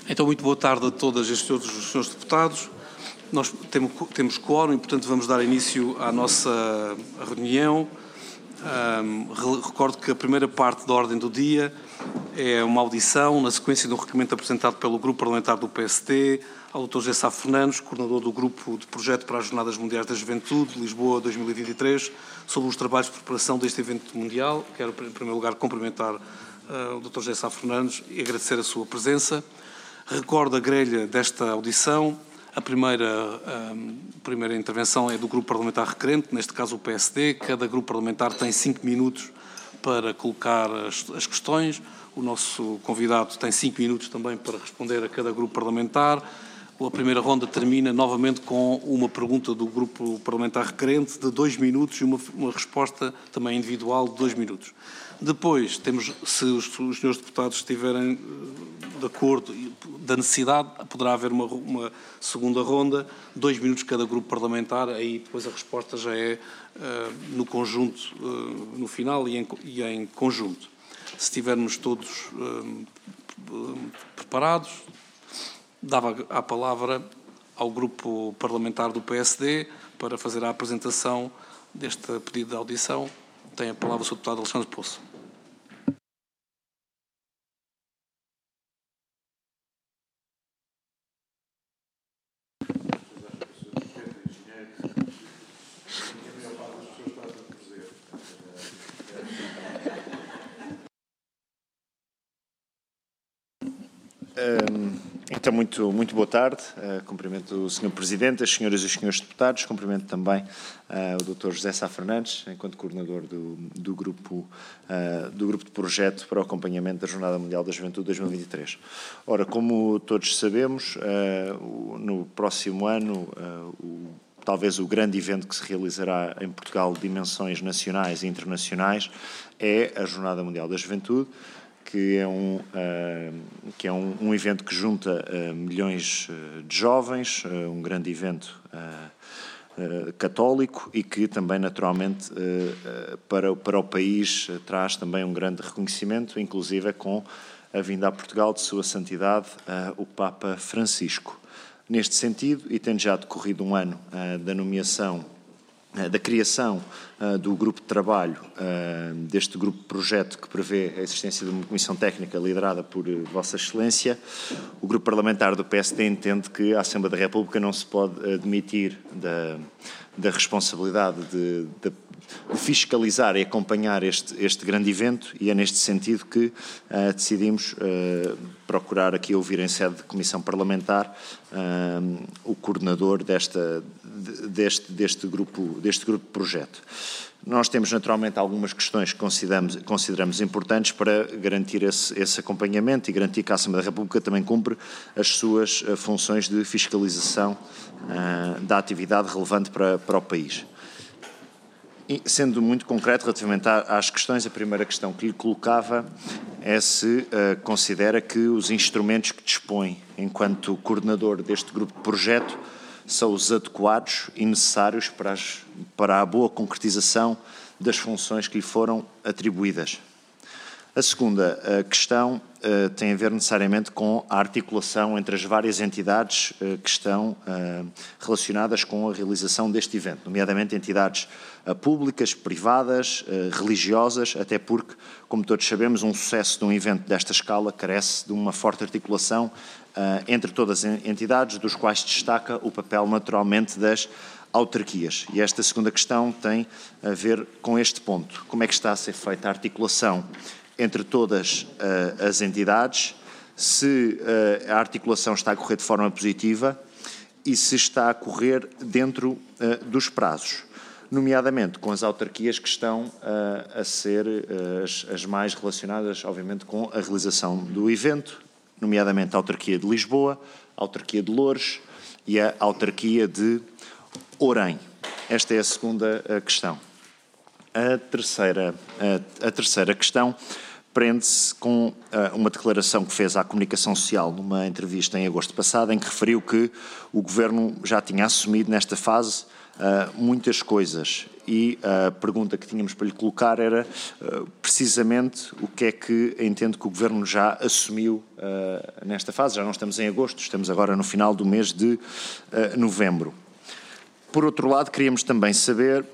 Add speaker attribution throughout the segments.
Speaker 1: Então, muito boa tarde a todas e todos os senhores deputados. Nós temos quórum e, portanto, vamos dar início à nossa reunião. Recordo que a primeira parte da ordem do dia é uma audição na sequência de um requerimento apresentado pelo Grupo Parlamentar do PSD ao Dr. José Sá Fernandes, coordenador do Grupo de Projeto para as Jornadas Mundiais da Juventude, Lisboa 2023, sobre os trabalhos de preparação deste evento mundial. Quero, em primeiro lugar, cumprimentar o Dr. José Sá Fernandes e agradecer a sua presença. Recordo a grelha desta audição. A primeira intervenção é do Grupo Parlamentar requerente, neste caso o PSD. Cada Grupo Parlamentar tem 5 minutos para colocar as questões. O nosso convidado tem 5 minutos também para responder a cada Grupo Parlamentar. A primeira ronda termina novamente com uma pergunta do Grupo Parlamentar requerente de 2 minutos e uma resposta também individual de 2 minutos. Depois, se os senhores deputados estiverem de acordo da necessidade, poderá haver uma segunda ronda, 2 minutos cada grupo parlamentar, aí depois a resposta já é no conjunto, no final e em conjunto. Se estivermos todos preparados, dava a palavra ao Grupo Parlamentar do PSD para fazer a apresentação deste pedido de audição. Tem a palavra o Sr. Deputado Alexandre Poço.
Speaker 2: Então, muito boa tarde. Cumprimento o Sr. Presidente, as senhoras e os senhores deputados. Cumprimento também o Dr. José Sá Fernandes, enquanto coordenador do grupo de projeto para o acompanhamento da Jornada Mundial da Juventude 2023. Ora, como todos sabemos, no próximo ano, talvez o grande evento que se realizará em Portugal de dimensões nacionais e internacionais é a Jornada Mundial da Juventude, que é um evento que junta milhões de jovens, um grande evento católico e que também, naturalmente, para o país traz também um grande reconhecimento, inclusive com a vinda a Portugal de Sua Santidade, o Papa Francisco. Neste sentido, e tendo já decorrido um ano da criação do grupo de trabalho, deste grupo de projeto que prevê a existência de uma comissão técnica liderada por Vossa Excelência, o grupo parlamentar do PSD entende que a Assembleia da República não se pode admitir da responsabilidade de fiscalizar e acompanhar este grande evento, e é neste sentido que decidimos procurar aqui ouvir em sede de comissão parlamentar o coordenador deste grupo de projeto. Nós temos naturalmente algumas questões que consideramos importantes para garantir esse acompanhamento e garantir que a Assembleia da República também cumpre as suas funções de fiscalização da atividade relevante para o país. E, sendo muito concreto relativamente às questões, a primeira questão que lhe colocava é se considera que os instrumentos que dispõe enquanto coordenador deste grupo de projeto são os adequados e necessários para a boa concretização das funções que lhe foram atribuídas. A segunda questão tem a ver necessariamente com a articulação entre as várias entidades que estão relacionadas com a realização deste evento, nomeadamente entidades públicas, privadas, religiosas, até porque, como todos sabemos, um sucesso de um evento desta escala carece de uma forte articulação entre todas as entidades, dos quais destaca o papel, naturalmente, das autarquias. E esta segunda questão tem a ver com este ponto. Como é que está a ser feita a articulação entre todas as entidades, se a articulação está a correr de forma positiva e se está a correr dentro dos prazos, nomeadamente com as autarquias que estão a ser as mais relacionadas, obviamente, com a realização do evento, nomeadamente a autarquia de Lisboa, a autarquia de Loures e a autarquia de Orem. Esta é a segunda questão. A terceira questão prende-se com uma declaração que fez à comunicação social numa entrevista em agosto passado, em que referiu que o Governo já tinha assumido nesta fase muitas coisas. E a pergunta que tínhamos para lhe colocar era precisamente o que é que entende que o Governo já assumiu nesta fase. Já não estamos em agosto, estamos agora no final do mês de novembro. Por outro lado, queríamos também saber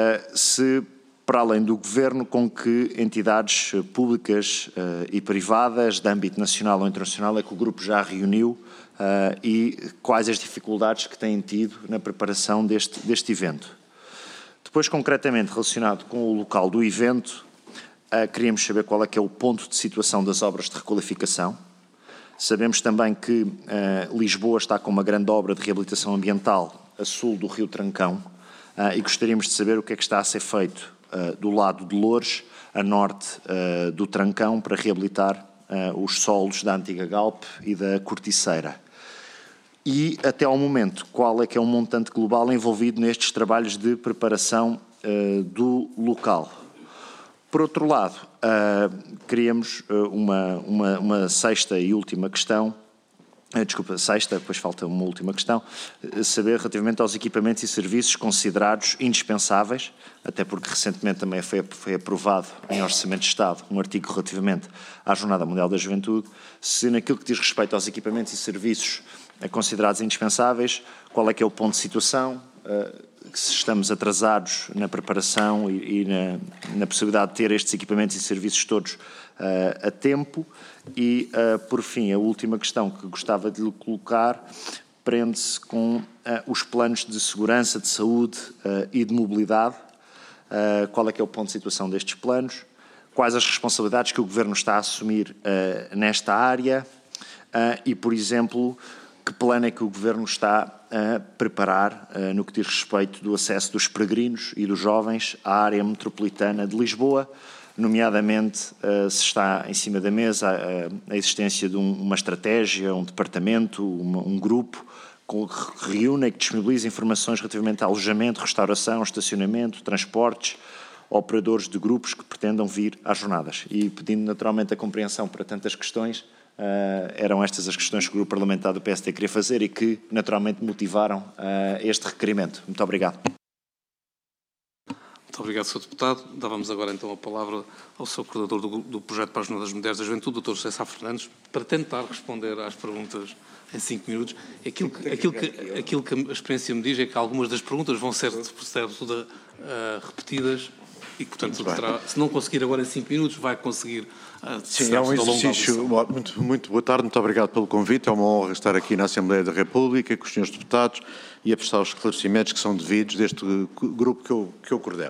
Speaker 2: se, para além do Governo, com que entidades públicas e privadas, de âmbito nacional ou internacional, é que o Grupo já reuniu e quais as dificuldades que têm tido na preparação deste evento. Depois, concretamente relacionado com o local do evento, queríamos saber qual é que é o ponto de situação das obras de requalificação. Sabemos também que Lisboa está com uma grande obra de reabilitação ambiental a sul do Rio Trancão e gostaríamos de saber o que é que está a ser feito do lado de Loures, a norte do Trancão, para reabilitar os solos da antiga Galp e da Corticeira. E, até ao momento, qual é que é o montante global envolvido nestes trabalhos de preparação do local? Por outro lado, queríamos uma sexta e última questão, sexta, depois falta uma última questão, saber relativamente aos equipamentos e serviços considerados indispensáveis, até porque recentemente também foi aprovado em Orçamento de Estado um artigo relativamente à Jornada Mundial da Juventude, se naquilo que diz respeito aos equipamentos e serviços considerados indispensáveis, qual é que é o ponto de situação, se estamos atrasados na preparação e na possibilidade de ter estes equipamentos e serviços todos a tempo. E, por fim, a última questão que gostava de lhe colocar prende-se com os planos de segurança, de saúde e de mobilidade. Qual é que é o ponto de situação destes planos? Quais as responsabilidades que o Governo está a assumir nesta área? E, por exemplo, que plano é que o Governo está a preparar no que diz respeito do acesso dos peregrinos e dos jovens à área metropolitana de Lisboa, nomeadamente se está em cima da mesa a existência de uma estratégia, um departamento, um grupo que reúne e que disponibiliza informações relativamente a alojamento, restauração, estacionamento, transportes, operadores de grupos que pretendam vir às jornadas. E pedindo naturalmente a compreensão para tantas questões, eram estas as questões que o Grupo Parlamentar do PSD queria fazer e que naturalmente motivaram este requerimento. Muito obrigado.
Speaker 1: Muito obrigado, Sr. Deputado. Dávamos agora então a palavra ao Sr. Coordenador do Projeto para as Jornadas Mundiais da Juventude, Dr. José Sá Fernandes, para tentar responder às perguntas em 5 minutos. Aquilo que a experiência me diz é que algumas das perguntas vão ser todas repetidas e, portanto, se não conseguir agora em 5 minutos, vai conseguir.
Speaker 3: Sim, é um exercício. Muito boa tarde, muito obrigado pelo convite. É uma honra estar aqui na Assembleia da República com os senhores deputados e a prestar os esclarecimentos que são devidos deste grupo que eu coordeno.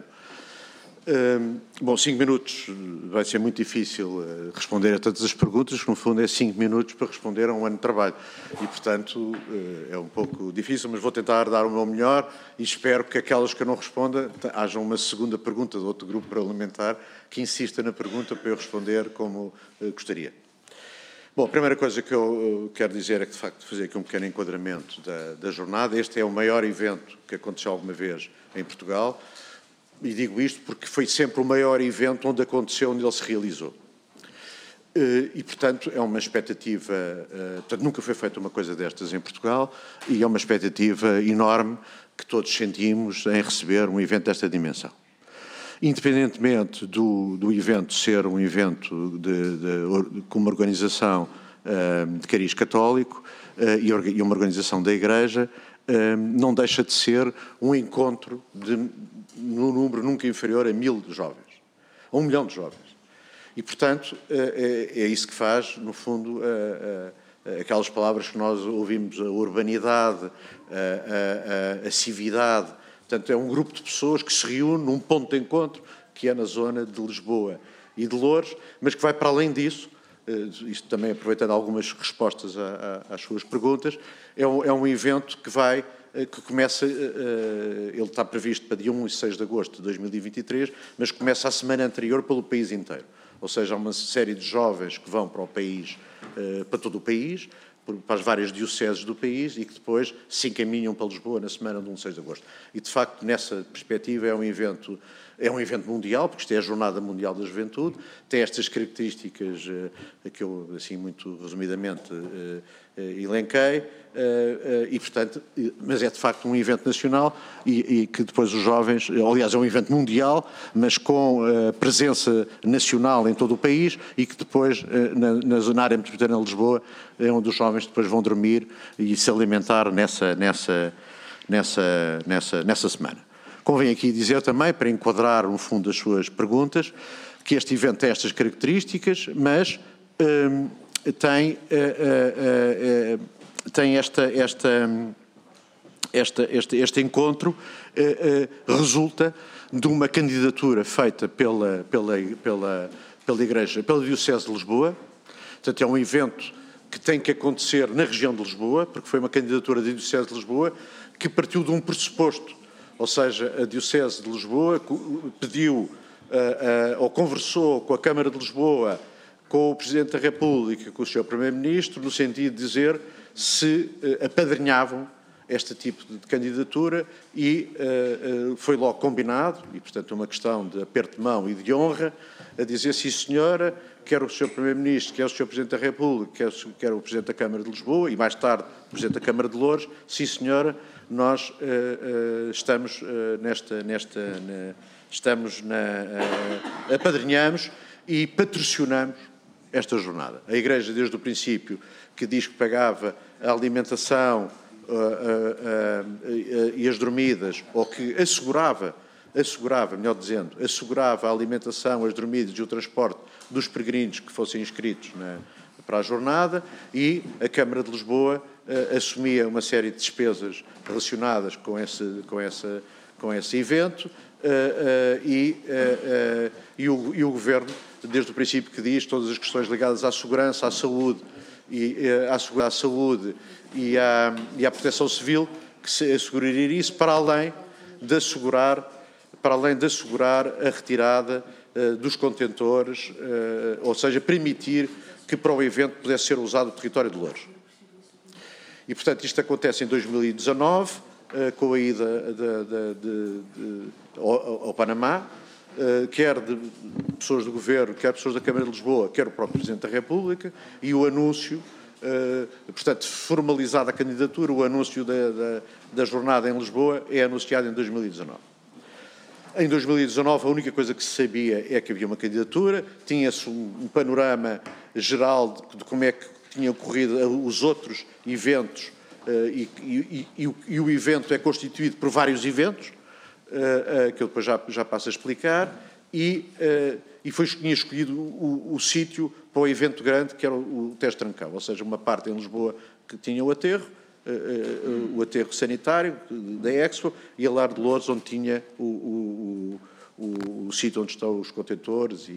Speaker 3: Bom, 5 minutos vai ser muito difícil responder a todas as perguntas, que no fundo é 5 minutos para responder a um ano de trabalho. E, portanto, é um pouco difícil, mas vou tentar dar o meu melhor e espero que aquelas que eu não responda, haja uma segunda pergunta de outro grupo parlamentar que insista na pergunta para eu responder como gostaria. Bom, a primeira coisa que eu quero dizer é que, de facto, fazer aqui um pequeno enquadramento da jornada. Este é o maior evento que aconteceu alguma vez em Portugal. E digo isto porque foi sempre o maior evento onde aconteceu, onde ele se realizou. E, portanto, é uma expectativa... Portanto, nunca foi feita uma coisa destas em Portugal e é uma expectativa enorme que todos sentimos em receber um evento desta dimensão. Independentemente do evento ser um evento com uma organização de cariz católico e uma organização da Igreja, não deixa de ser um encontro num número nunca inferior a 1.000 jovens, a 1 milhão de jovens. E, portanto, é isso que faz, no fundo, aquelas palavras que nós ouvimos, a urbanidade, a civilidade. Portanto, é um grupo de pessoas que se reúne num ponto de encontro, que é na zona de Lisboa e de Loures, mas que vai para além disso, isto também aproveitando algumas respostas às suas perguntas, é um evento que começa, ele está previsto para dia 1 e 6 de agosto de 2023, mas começa a semana anterior pelo país inteiro. Ou seja, há uma série de jovens que vão para o país para todo o país, para as várias dioceses do país e que depois se encaminham para Lisboa na semana de 16 de agosto. E, de facto, nessa perspectiva é um evento mundial, porque isto é a Jornada Mundial da Juventude, tem estas características que eu, assim, muito resumidamente elenquei, e, portanto, mas é de facto um evento nacional e que depois os jovens, aliás, é um evento mundial, mas com presença nacional em todo o país e que depois, na zona área metropolitana de Lisboa, é onde os jovens depois vão dormir e se alimentar nessa semana. Convém aqui dizer também, para enquadrar no fundo as suas perguntas, que este evento tem estas características, mas tem este encontro resulta de uma candidatura feita pela Igreja, pela Diocese de Lisboa. Portanto, é um evento que tem que acontecer na região de Lisboa, porque foi uma candidatura da Diocese de Lisboa que partiu de um pressuposto. Ou seja, a Diocese de Lisboa pediu ou conversou com a Câmara de Lisboa, com o Presidente da República, com o Sr. Primeiro-Ministro, no sentido de dizer se apadrinhavam este tipo de candidatura e foi logo combinado, e portanto uma questão de aperto de mão e de honra, a dizer sim senhora, quer o Sr. Primeiro-Ministro, quer o Sr. Presidente da República, quer o Presidente da Câmara de Lisboa e mais tarde o Presidente da Câmara de Loures, sim senhora, nós apadrinhamos e patrocinamos esta jornada. A Igreja, desde o princípio, que diz que pagava a alimentação e as dormidas, ou que assegurava, melhor dizendo, assegurava a alimentação, as dormidas e o transporte dos peregrinos que fossem inscritos para a jornada, e a Câmara de Lisboa assumia uma série de despesas relacionadas com esse evento, e o Governo, desde o princípio que diz todas as questões ligadas à segurança, à saúde e à proteção civil, que se asseguraria isso para além de assegurar a retirada dos contentores, ou seja, permitir que para o evento pudesse ser usado o território de Loures. E, portanto, isto acontece em 2019, com a ida ao Panamá, quer de pessoas do Governo, quer pessoas da Câmara de Lisboa, quer o próprio Presidente da República, e o anúncio, portanto, formalizada a candidatura, o anúncio da jornada em Lisboa é anunciado em 2019. Em 2019, a única coisa que se sabia é que havia uma candidatura, tinha-se um panorama geral de como é que tinham ocorrido os outros eventos, e o evento é constituído por vários eventos, que eu depois já passo a explicar, e tinha escolhido o sítio para o evento grande, que era o Tejo Trancão, ou seja, uma parte em Lisboa que tinha o aterro sanitário da Expo, e a Lar de Loures, onde tinha o sítio onde estão os contentores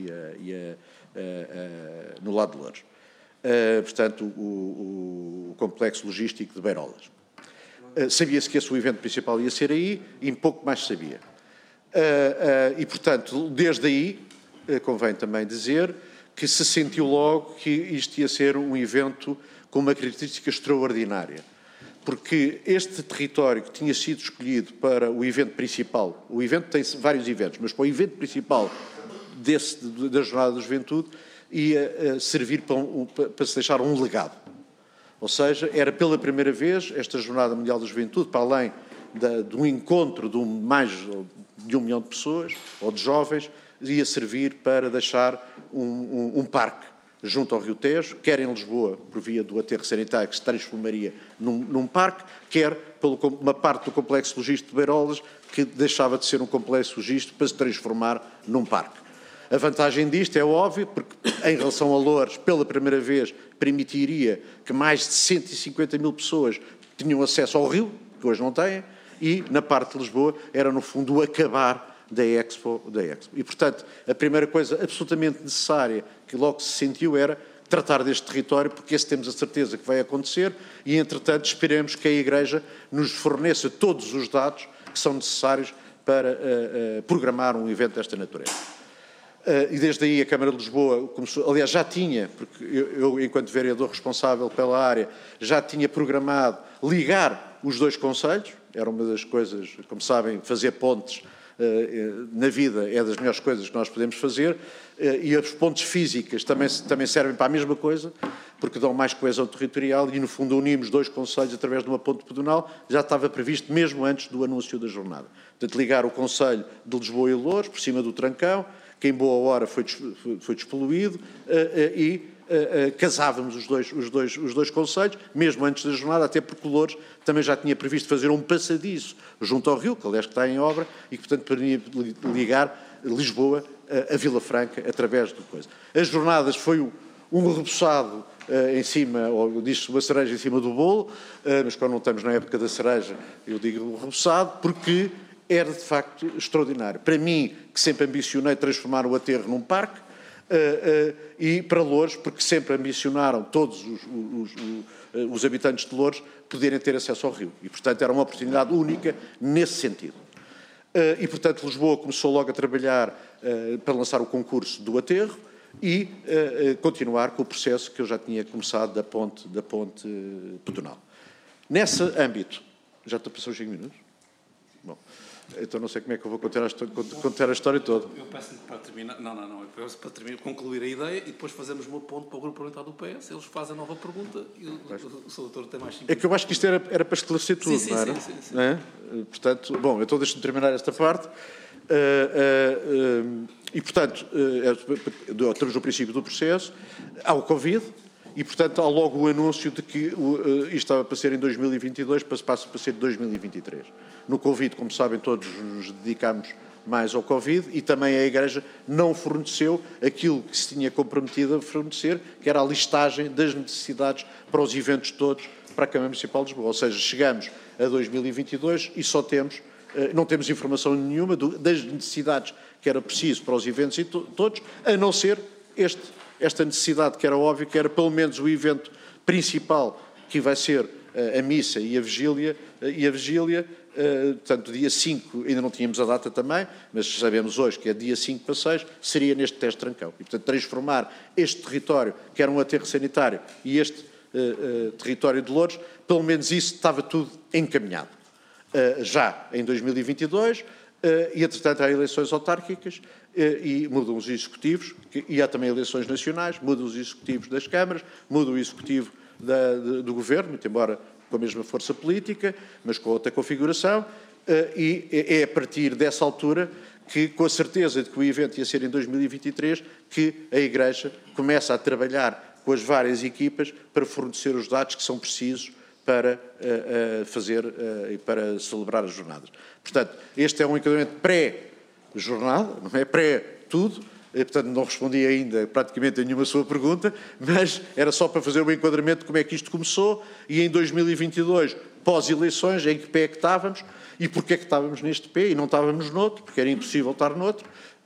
Speaker 3: no lado de Loures. Portanto, o complexo logístico de Beirolas. Sabia-se que esse o evento principal ia ser aí, e pouco mais sabia. E, portanto, desde aí, convém também dizer que se sentiu logo que isto ia ser um evento com uma característica extraordinária, porque este território que tinha sido escolhido para o evento principal, o evento tem vários eventos, mas para o evento principal da Jornada da Juventude, ia servir para se deixar um legado. Ou seja, era pela primeira vez esta Jornada Mundial da Juventude, para além do encontro de mais de 1 milhão de pessoas, ou de jovens, ia servir para deixar um parque junto ao Rio Tejo, quer em Lisboa, por via do aterro sanitário, que se transformaria num parque, quer por uma parte do complexo logístico de Beirolas, que deixava de ser um complexo logístico para se transformar num parque. A vantagem disto é óbvio, porque em relação a Loures, pela primeira vez, permitiria que mais de 150 mil pessoas tinham acesso ao rio, que hoje não têm, e na parte de Lisboa era, no fundo, o acabar da Expo. E, portanto, a primeira coisa absolutamente necessária que logo se sentiu era tratar deste território, porque esse temos a certeza que vai acontecer, e, entretanto, esperemos que a Igreja nos forneça todos os dados que são necessários para programar um evento desta natureza. E desde aí a Câmara de Lisboa começou, aliás, já tinha, porque eu, enquanto vereador responsável pela área, já tinha programado ligar os dois concelhos. Era uma das coisas, como sabem, fazer pontes na vida é das melhores coisas que nós podemos fazer, e as pontes físicas também servem para a mesma coisa, porque dão mais coesão territorial e, no fundo, unimos dois concelhos através de uma ponte pedonal. Já estava previsto mesmo antes do anúncio da jornada. Portanto, ligar o concelho de Lisboa e Loures, por cima do Trancão, que em boa hora foi despoluído, e casávamos os dois concelhos, mesmo antes da jornada, até porque Loures também já tinha previsto fazer um passadiço junto ao rio, que aliás está em obra, e que, portanto, permitia ligar Lisboa a Vila Franca através do coisa. As jornadas foi um reboçado em cima, ou diz-se uma cereja em cima do bolo, mas quando não estamos na época da cereja, eu digo reboçado, porque era de facto extraordinário. Para mim, que sempre ambicionei transformar o aterro num parque, e para Loures, porque sempre ambicionaram todos os habitantes de Loures poderem ter acesso ao rio. E, portanto, era uma oportunidade única nesse sentido. E, portanto, Lisboa começou logo a trabalhar para lançar o concurso do aterro e continuar com o processo que eu já tinha começado da ponte pedonal. Nesse âmbito, já estou a passar os 5 minutos? Bom, então não sei como é que eu vou contar a história toda.
Speaker 1: Eu peço-lhe para terminar, eu peço para terminar, concluir a ideia e depois fazemos uma ponte para o grupo parlamentar do PS, eles fazem a nova pergunta e o Sr. Doutor tem mais 5 minutos.
Speaker 3: É que eu acho que isto era para esclarecer tudo,
Speaker 1: sim,
Speaker 3: não era?
Speaker 1: Sim.
Speaker 3: É? Portanto, bom, então deixe-me terminar esta parte. E, portanto, temos o princípio do processo, há o Covid, e, portanto, há logo o anúncio de que isto estava para ser em 2022, passa para ser em 2023. No Covid, como sabem, todos nos dedicámos mais ao Covid e também a Igreja não forneceu aquilo que se tinha comprometido a fornecer, que era a listagem das necessidades para os eventos todos para a Câmara Municipal de Lisboa. Ou seja, chegamos a 2022 e só temos, não temos informação nenhuma das necessidades que era preciso para os eventos e todos, a não ser esta necessidade que era óbvio, que era pelo menos o evento principal, que vai ser a missa e a vigília, portanto, dia 5, ainda não tínhamos a data também, mas sabemos hoje que é dia 5 para 6, seria neste teste Trancão. E, portanto, transformar este território, que era um aterro sanitário, e este território de Loures, pelo menos isso estava tudo encaminhado. Já em 2022, e, entretanto, há eleições autárquicas e mudam os executivos, e há também eleições nacionais, mudam os executivos das câmaras, muda o executivo do governo, muito embora com a mesma força política, mas com outra configuração, e é a partir dessa altura que, com a certeza de que o evento ia ser em 2023, que a Igreja começa a trabalhar com as várias equipas para fornecer os dados que são precisos para fazer e para celebrar as jornadas. Portanto, este é um enquadramento pré-jornada, não é pré-tudo. Portanto, não respondi ainda praticamente a nenhuma sua pergunta, mas era só para fazer um enquadramento de como é que isto começou e em 2022, pós-eleições, em que pé é que estávamos e porque é que estávamos neste pé e não estávamos noutro, porque era impossível estar noutro.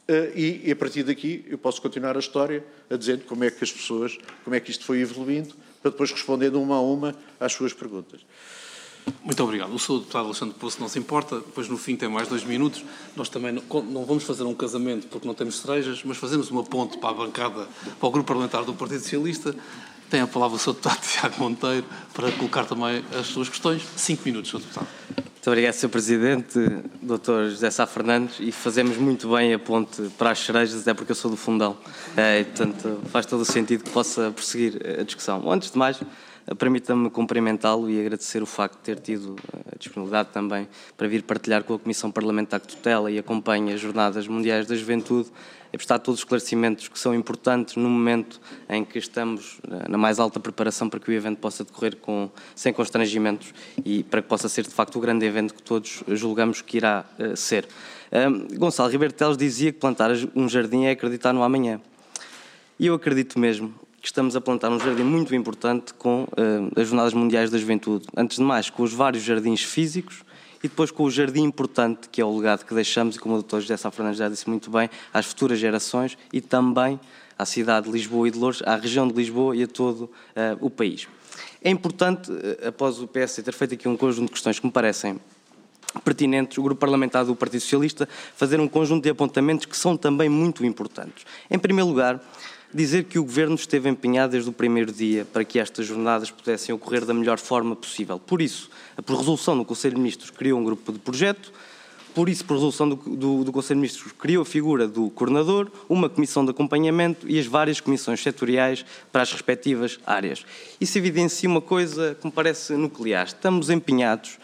Speaker 3: E a partir daqui eu posso continuar a história a dizer como é que as pessoas, como é que isto foi evoluindo, para depois respondendo uma a uma às suas perguntas.
Speaker 1: Muito obrigado. O Sr. Deputado Alexandre Poço não se importa, depois no fim tem mais 2 minutos. Nós também não vamos fazer um casamento porque não temos cerejas, mas fazemos uma ponte para a bancada, para o grupo parlamentar do Partido Socialista. Tem a palavra o Sr. Deputado Tiago Monteiro para colocar também as suas questões. 5 minutos, Sr. Deputado.
Speaker 4: Muito obrigado, Sr. Presidente, Dr. José Sá Fernandes, e fazemos muito bem a ponte para as cerejas, até porque eu sou do Fundão, e, portanto, faz todo o sentido que possa prosseguir a discussão. Antes de mais, permita-me cumprimentá-lo e agradecer o facto de ter tido a disponibilidade também para vir partilhar com a Comissão Parlamentar que tutela e acompanha as Jornadas Mundiais da Juventude, e prestar todos os esclarecimentos que são importantes no momento em que estamos na mais alta preparação para que o evento possa decorrer sem constrangimentos e para que possa ser, de facto, o grande evento que todos julgamos que irá ser. Gonçalo Ribeiro Teles dizia que plantar um jardim é acreditar no amanhã. E eu acredito mesmo que estamos a plantar um jardim muito importante com as Jornadas Mundiais da Juventude. Antes de mais, com os vários jardins físicos e depois com o jardim importante, que é o legado que deixamos, e como o Dr. José Sá Fernandes já disse muito bem, às futuras gerações e também à cidade de Lisboa e de Loures, à região de Lisboa e a todo o país. É importante, após o PS ter feito aqui um conjunto de questões que me parecem pertinentes, o Grupo Parlamentar do Partido Socialista, fazer um conjunto de apontamentos que são também muito importantes. Em primeiro lugar, dizer que o Governo esteve empenhado desde o primeiro dia para que estas jornadas pudessem ocorrer da melhor forma possível. Por isso, por resolução do Conselho de Ministros, criou um grupo de projeto. Por isso, por resolução do Conselho de Ministros, criou a figura do coordenador, uma comissão de acompanhamento e as várias comissões setoriais para as respectivas áreas. Isso evidencia uma coisa que me parece nuclear. Estamos empenhados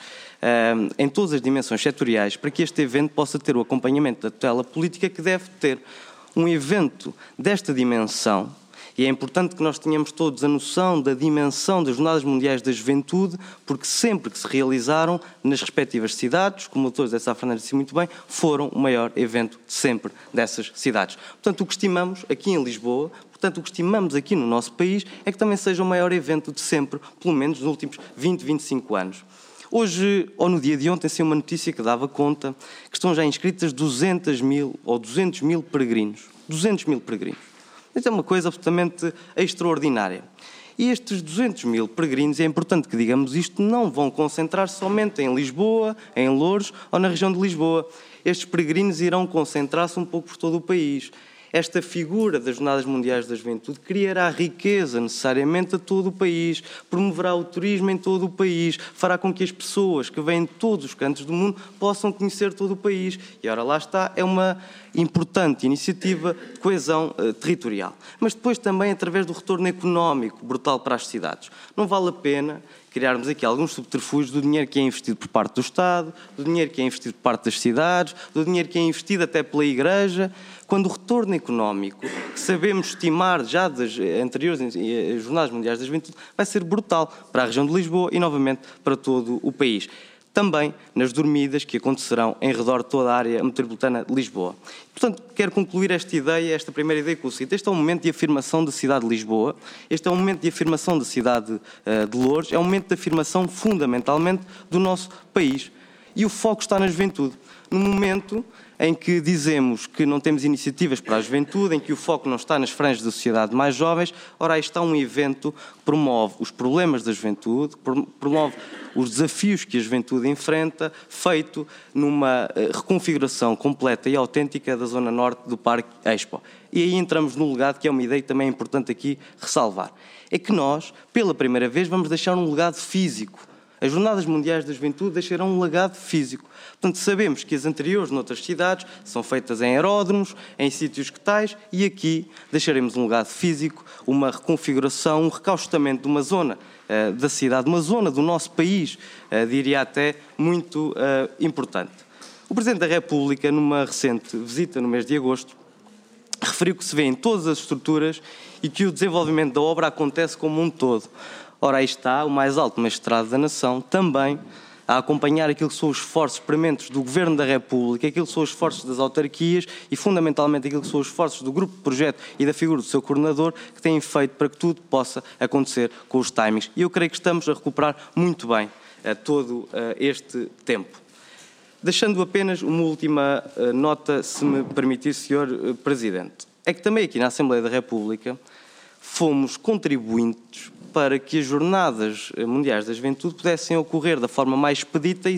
Speaker 4: em todas as dimensões setoriais para que este evento possa ter o acompanhamento da tutela política que deve ter. Um evento desta dimensão, e é importante que nós tenhamos todos a noção da dimensão das Jornadas Mundiais da Juventude, porque sempre que se realizaram nas respectivas cidades, como o Dr. José Sá Fernandes disse muito bem, foram o maior evento de sempre dessas cidades. Portanto, o que estimamos aqui em Lisboa, portanto, o que estimamos aqui no nosso país, é que também seja o maior evento de sempre, pelo menos nos últimos 20, 25 anos. Hoje, ou no dia de ontem, saiu uma notícia que dava conta que estão já inscritas 200 mil ou 200 mil peregrinos. 200 mil peregrinos. Isso é uma coisa absolutamente extraordinária. E estes 200 mil peregrinos, é importante que digamos isto, não vão concentrar somente em Lisboa, em Loures ou na região de Lisboa. Estes peregrinos irão concentrar-se um pouco por todo o país. Esta figura das Jornadas Mundiais da Juventude criará riqueza necessariamente a todo o país, promoverá o turismo em todo o país, fará com que as pessoas que vêm de todos os cantos do mundo possam conhecer todo o país. E ora lá está, é uma importante iniciativa de coesão territorial. Mas depois também através do retorno económico brutal para as cidades. Não vale a pena criarmos aqui alguns subterfúgios do dinheiro que é investido por parte do Estado, do dinheiro que é investido por parte das cidades, do dinheiro que é investido até pela Igreja, quando o retorno económico, que sabemos estimar já das anteriores Jornadas Mundiais da Juventude, vai ser brutal para a região de Lisboa e, novamente, para todo o país. Também nas dormidas que acontecerão em redor de toda a área metropolitana de Lisboa. Portanto, quero concluir esta primeira ideia com o seguinte: este é um momento de afirmação da cidade de Lisboa, este é um momento de afirmação da cidade de Loures, é um momento de afirmação fundamentalmente do nosso país. E o foco está na juventude. No momento em que dizemos que não temos iniciativas para a juventude, em que o foco não está nas franjas da sociedade mais jovens, ora, aí está um evento que promove os problemas da juventude, promove os desafios que a juventude enfrenta, feito numa reconfiguração completa e autêntica da zona norte do Parque Expo. E aí entramos no legado, que é uma ideia que também é importante aqui ressalvar. É que nós, pela primeira vez, vamos deixar um legado físico. As Jornadas Mundiais da Juventude deixarão um legado físico. Portanto, sabemos que as anteriores noutras cidades são feitas em aeródromos, em sítios que tais, e aqui deixaremos um legado físico, uma reconfiguração, um recaustamento de uma zona da cidade, uma zona do nosso país, diria até, muito importante. O Presidente da República, numa recente visita no mês de agosto, referiu que se vê em todas as estruturas e que o desenvolvimento da obra acontece como um todo. Ora, aí está o mais alto magistrado da nação, também a acompanhar aquilo que são os esforços prementes do Governo da República, aquilo que são os esforços das autarquias e, fundamentalmente, aquilo que são os esforços do grupo de projeto e da figura do seu coordenador, que têm feito para que tudo possa acontecer com os timings. E eu creio que estamos a recuperar muito bem todo este tempo. Deixando apenas uma última nota, se me permitir, Sr. Presidente. É que também aqui na Assembleia da República fomos contribuintes para que as Jornadas Mundiais da Juventude pudessem ocorrer da forma mais expedita e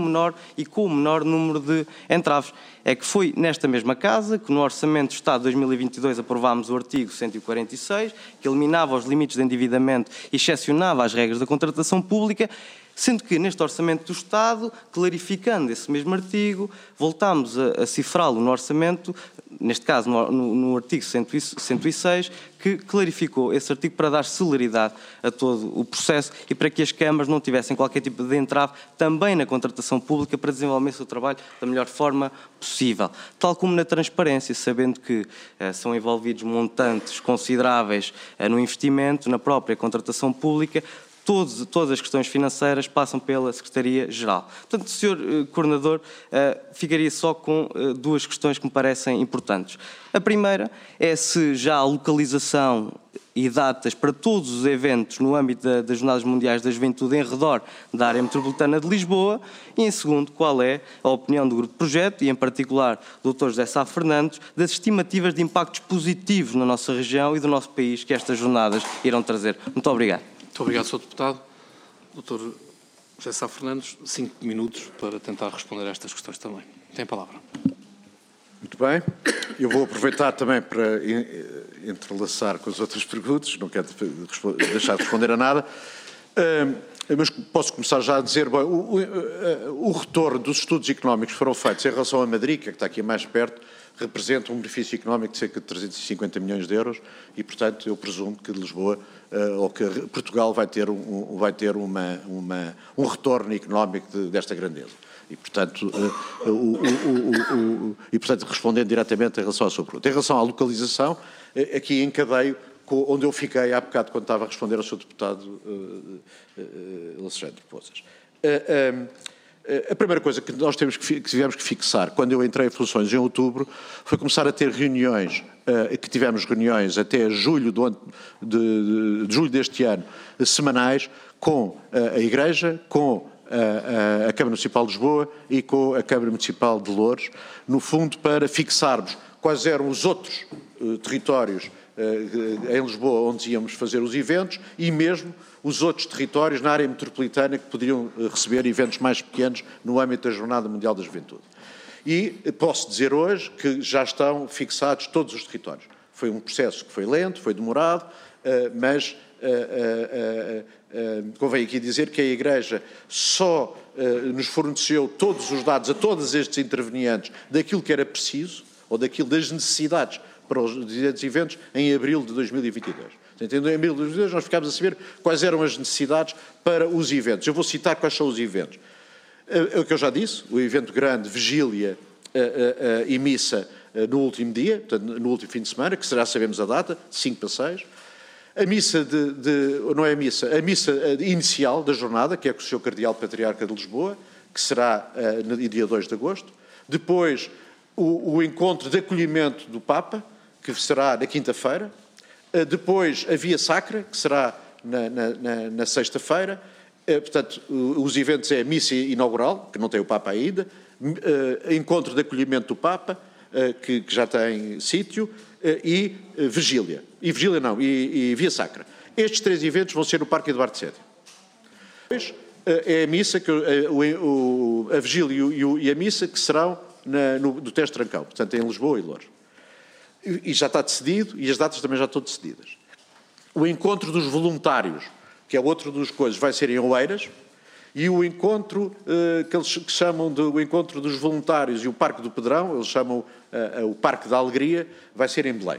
Speaker 4: com o menor número de entraves. É que foi nesta mesma casa que no Orçamento de Estado de 2022 aprovámos o artigo 146, que eliminava os limites de endividamento e excepcionava as regras da contratação pública, sendo que neste Orçamento do Estado, clarificando esse mesmo artigo, voltámos a cifrá-lo no Orçamento, neste caso no artigo 106, que clarificou esse artigo para dar celeridade a todo o processo e para que as câmaras não tivessem qualquer tipo de entrave também na contratação pública para desenvolver o seu trabalho da melhor forma possível. Tal como na transparência, sabendo que são envolvidos montantes consideráveis no investimento, na própria contratação pública, todas as questões financeiras passam pela Secretaria-Geral. Portanto, Sr. Coordenador, ficaria só com duas questões que me parecem importantes. A primeira é se já a localização e datas para todos os eventos no âmbito das Jornadas Mundiais da Juventude em redor da área metropolitana de Lisboa e, em segundo, qual é a opinião do Grupo de Projeto e, em particular, do Dr. José Sá Fernandes, das estimativas de impactos positivos na nossa região e do nosso país que estas jornadas irão trazer. Muito obrigado.
Speaker 1: Muito obrigado, Sr. Deputado. Dr. José Sá Fernandes, 5 minutos para tentar responder a estas questões também. Tem a palavra.
Speaker 3: Muito bem. Eu vou aproveitar também para entrelaçar com as outras perguntas, não quero deixar de responder a nada, mas posso começar já a dizer, bom, o retorno dos estudos económicos que foram feitos em relação a Madrid, que está aqui mais perto, representa um benefício económico de cerca de 350 milhões de euros e, portanto, eu presumo que Lisboa ou que Portugal vai ter um retorno económico desta grandeza. E, portanto, respondendo diretamente em relação à sua pergunta. Em relação à localização, aqui encadeio onde eu fiquei há bocado quando estava a responder ao Sr. Deputado Alexandre Poças. A primeira coisa que nós tivemos que fixar quando eu entrei em funções em outubro foi começar a ter reuniões, que tivemos reuniões até julho, de julho deste ano, semanais, com a Igreja, com a Câmara Municipal de Lisboa e com a Câmara Municipal de Loures, no fundo para fixarmos quais eram os outros territórios em Lisboa onde íamos fazer os eventos e mesmo os outros territórios na área metropolitana que poderiam receber eventos mais pequenos no âmbito da Jornada Mundial da Juventude. E posso dizer hoje que já estão fixados todos os territórios. Foi um processo que foi lento, foi demorado, mas convém aqui dizer que a Igreja só nos forneceu todos os dados a todos estes intervenientes daquilo que era preciso, ou das necessidades para os eventos, em abril de 2022. Entendeu? Em abril de 2022 nós ficámos a saber quais eram as necessidades para os eventos. Eu vou citar quais são os eventos. O que eu já disse, o evento grande, vigília e missa no último dia, portanto, no último fim de semana, que será, sabemos a data, 5 para 6. A missa a missa inicial da jornada, que é com o Sr. Cardeal Patriarca de Lisboa, que será no dia 2 de agosto. Depois, o encontro de acolhimento do Papa, que será na quinta-feira. Depois, a Via Sacra, que será na sexta-feira. Portanto, os eventos é a missa inaugural, que não tem o Papa ainda, encontro de acolhimento do Papa, que já tem sítio, e vigília. E Via Sacra. Estes 3 eventos vão ser no Parque Eduardo VII. Depois, é a missa, a vigília e a missa que serão do Tejo Trancão, portanto, em Lisboa e Loures. E já está decidido, e as datas também já estão decididas. O encontro dos voluntários, que é outra das coisas, vai ser em Oeiras, e o encontro que eles chamam de o encontro dos voluntários e o Parque do Pedrão, eles chamam o Parque da Alegria, vai ser em Belém.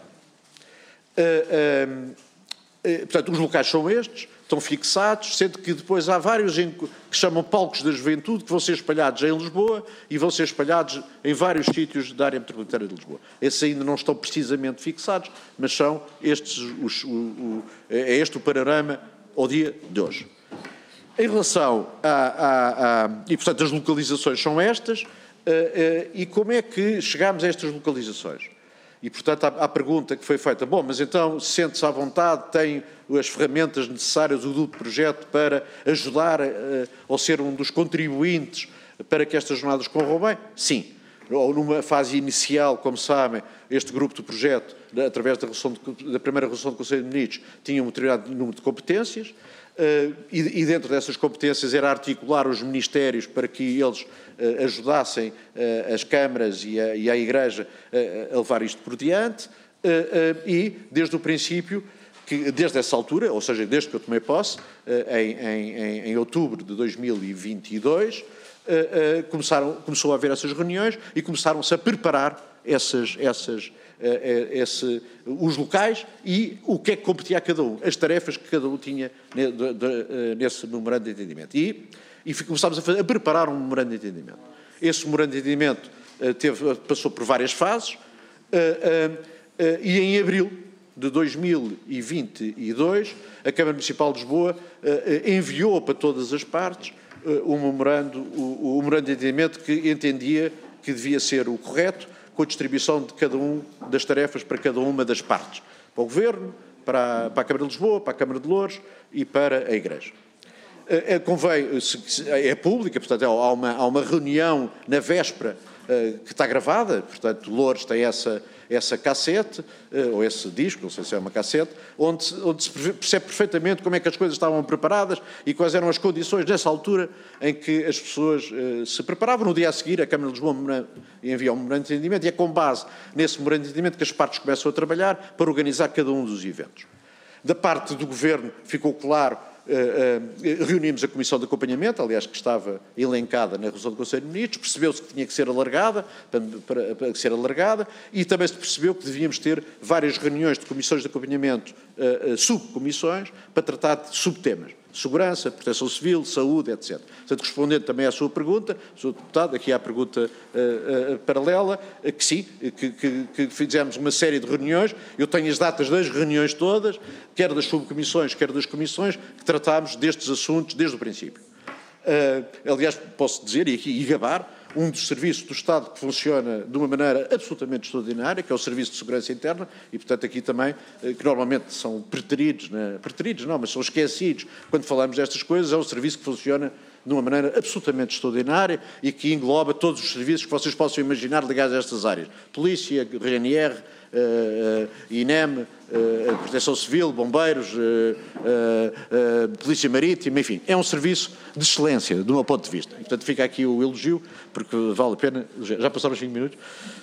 Speaker 3: Portanto, os locais são estes, estão fixados, sendo que depois há vários que chamam palcos da juventude, que vão ser espalhados em Lisboa e vão ser espalhados em vários sítios da área metropolitana de Lisboa. Esses ainda não estão precisamente fixados, mas são estes é este o panorama ao dia de hoje. Em relação e, portanto, as localizações são estas, e como é que chegámos a estas localizações? E, portanto, há a pergunta que foi feita, bom, mas então sente-se à vontade, tem as ferramentas necessárias, o do projeto para ajudar ou ser um dos contribuintes para que estas jornadas corram bem? Sim. Ou numa fase inicial, como sabem, este grupo do projeto, através da primeira resolução do Conselho de Ministros, tinha um determinado número de competências, e dentro dessas competências era articular os ministérios para que eles ajudassem as câmaras e a Igreja a levar isto por diante, e desde o princípio, desde essa altura, ou seja, desde que eu tomei posse, em outubro de 2022, começou a haver essas reuniões e começaram-se a preparar os locais e o que é que competia a cada um, as tarefas que cada um tinha nesse memorando de entendimento. E começámos a preparar um memorando de entendimento. Esse memorando de entendimento passou por várias fases, e em abril de 2022 a Câmara Municipal de Lisboa enviou para todas as partes o memorando de entendimento que entendia que devia ser o correto, com a distribuição de cada um das tarefas para cada uma das partes. Para o Governo, para a Câmara de Lisboa, para a Câmara de Loures e para a Igreja. É pública, portanto, há uma reunião na véspera que está gravada, portanto, Loures tem essa cassete, ou esse disco, não sei se é uma cassete, onde se percebe perfeitamente como é que as coisas estavam preparadas e quais eram as condições nessa altura em que as pessoas se preparavam. No dia a seguir, a Câmara de Lisboa envia um memorando de entendimento e é com base nesse memorando de entendimento que as partes começam a trabalhar para organizar cada um dos eventos. Da parte do Governo ficou claro, reunimos a Comissão de Acompanhamento, aliás, que estava elencada na resolução do Conselho de Ministros, percebeu-se que tinha que ser alargada, para ser alargada, e também se percebeu que devíamos ter várias reuniões de comissões de acompanhamento, subcomissões, para tratar de subtemas. Segurança, proteção civil, saúde, etc. Portanto, respondendo também à sua pergunta, Sr. Deputado, aqui há a pergunta paralela, que sim, que fizemos uma série de reuniões, eu tenho as datas das reuniões todas, quer das subcomissões, quer das comissões, que tratámos destes assuntos desde o princípio. Aliás, posso dizer, e gabar, um dos serviços do Estado que funciona de uma maneira absolutamente extraordinária, que é o Serviço de Segurança Interna, e, portanto, aqui também, que normalmente são preteridos, mas são esquecidos quando falamos destas coisas, é um serviço que funciona de uma maneira absolutamente extraordinária e que engloba todos os serviços que vocês possam imaginar ligados a estas áreas. Polícia, RNR, INEM, Proteção Civil, Bombeiros, Polícia Marítima, enfim, é um serviço de excelência, do meu ponto de vista. E, portanto, fica aqui o elogio, porque vale a pena, já passaram os 5 minutos,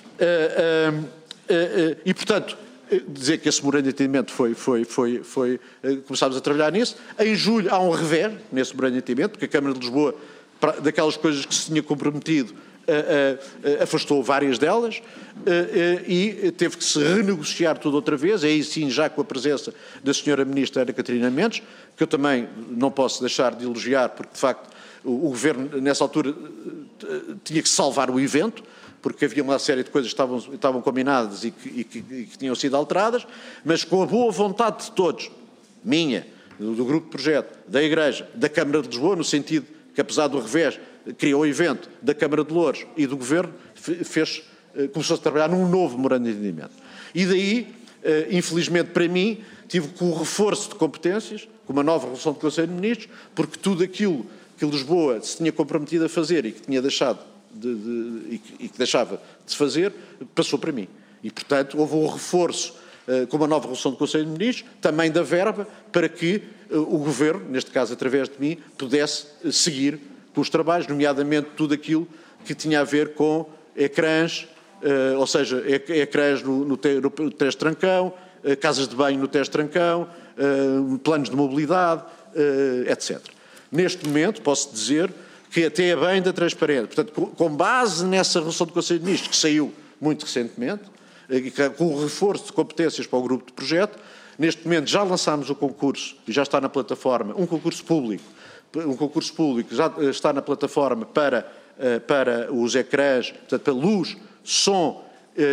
Speaker 3: e, portanto, dizer que esse memorando de entendimento começámos a trabalhar nisso. Em julho há um revés nesse memorando de entendimento, porque a Câmara de Lisboa, daquelas coisas que se tinha comprometido, afastou várias delas e teve que se renegociar tudo outra vez, aí sim já com a presença da Sra. Ministra Ana Catarina Mendes, que eu também não posso deixar de elogiar, porque de facto o Governo nessa altura tinha que salvar o evento, porque havia uma série de coisas que estavam combinadas e que tinham sido alteradas, mas com a boa vontade de todos, minha, do Grupo de Projeto, da Igreja, da Câmara de Lisboa, no sentido que apesar do revés criou o evento da Câmara de Loures e do Governo, começou a trabalhar num novo memorando de entendimento. E daí, infelizmente para mim, tive com o reforço de competências, com uma nova resolução do Conselho de Ministros, porque tudo aquilo que Lisboa se tinha comprometido a fazer e que tinha deixado e que deixava de se fazer, passou para mim. E, portanto, houve um reforço com uma nova resolução do Conselho de Ministros, também da verba, para que o Governo, neste caso através de mim, pudesse seguir com os trabalhos, nomeadamente tudo aquilo que tinha a ver com ecrãs, ou seja, ecrãs no teste Trancão, casas de banho no teste Trancão, planos de mobilidade, etc. Neste momento, posso dizer que até é bem da transparência. Portanto, com base nessa resolução do Conselho de Ministros, que saiu muito recentemente, com o reforço de competências para o grupo de projeto, neste momento já lançámos o concurso, e já está na plataforma, um concurso público já está na plataforma para os ecrãs, portanto, para luz, som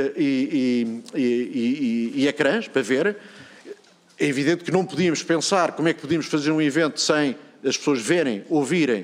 Speaker 3: e ecrãs, para verem. É evidente que não podíamos pensar como é que podíamos fazer um evento sem as pessoas verem, ouvirem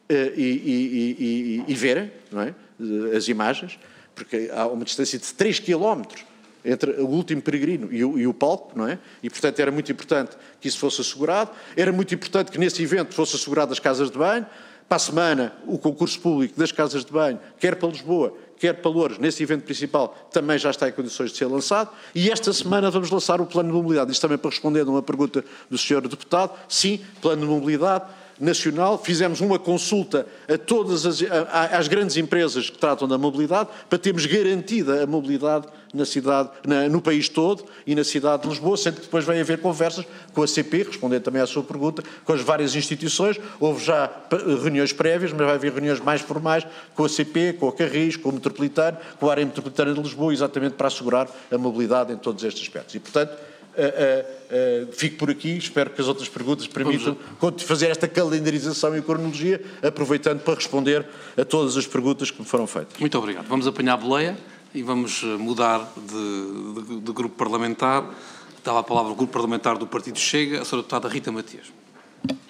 Speaker 3: e verem, não é? As imagens, porque há uma distância de 3 km entre o último peregrino e o palco, não é? E, portanto, era muito importante que isso fosse assegurado. Era muito importante que nesse evento fosse assegurado as casas de banho. Para a semana, o concurso público das casas de banho, quer para Lisboa, quer para Loures, nesse evento principal, também já está em condições de ser lançado. E esta semana vamos lançar o plano de mobilidade. Isto também para responder a uma pergunta do Sr. Deputado. Sim, plano de mobilidade nacional. Fizemos uma consulta a todas às grandes empresas que tratam da mobilidade, para termos garantida a mobilidade na cidade, no país todo e na cidade de Lisboa, sendo que depois vai haver conversas com a CP, respondendo também à sua pergunta, com as várias instituições. Houve já reuniões prévias, mas vai haver reuniões mais formais com a CP, com a Carris, com o Metropolitano, com a área metropolitana de Lisboa, exatamente para assegurar a mobilidade em todos estes aspectos. E, portanto, fico por aqui, espero que as outras perguntas permitam fazer esta calendarização e cronologia, aproveitando para responder a todas as perguntas que me foram feitas.
Speaker 1: Muito obrigado. Vamos apanhar a boleia e vamos mudar de grupo parlamentar. Dava a palavra ao grupo parlamentar do Partido Chega, a Sra. Deputada Rita Matias.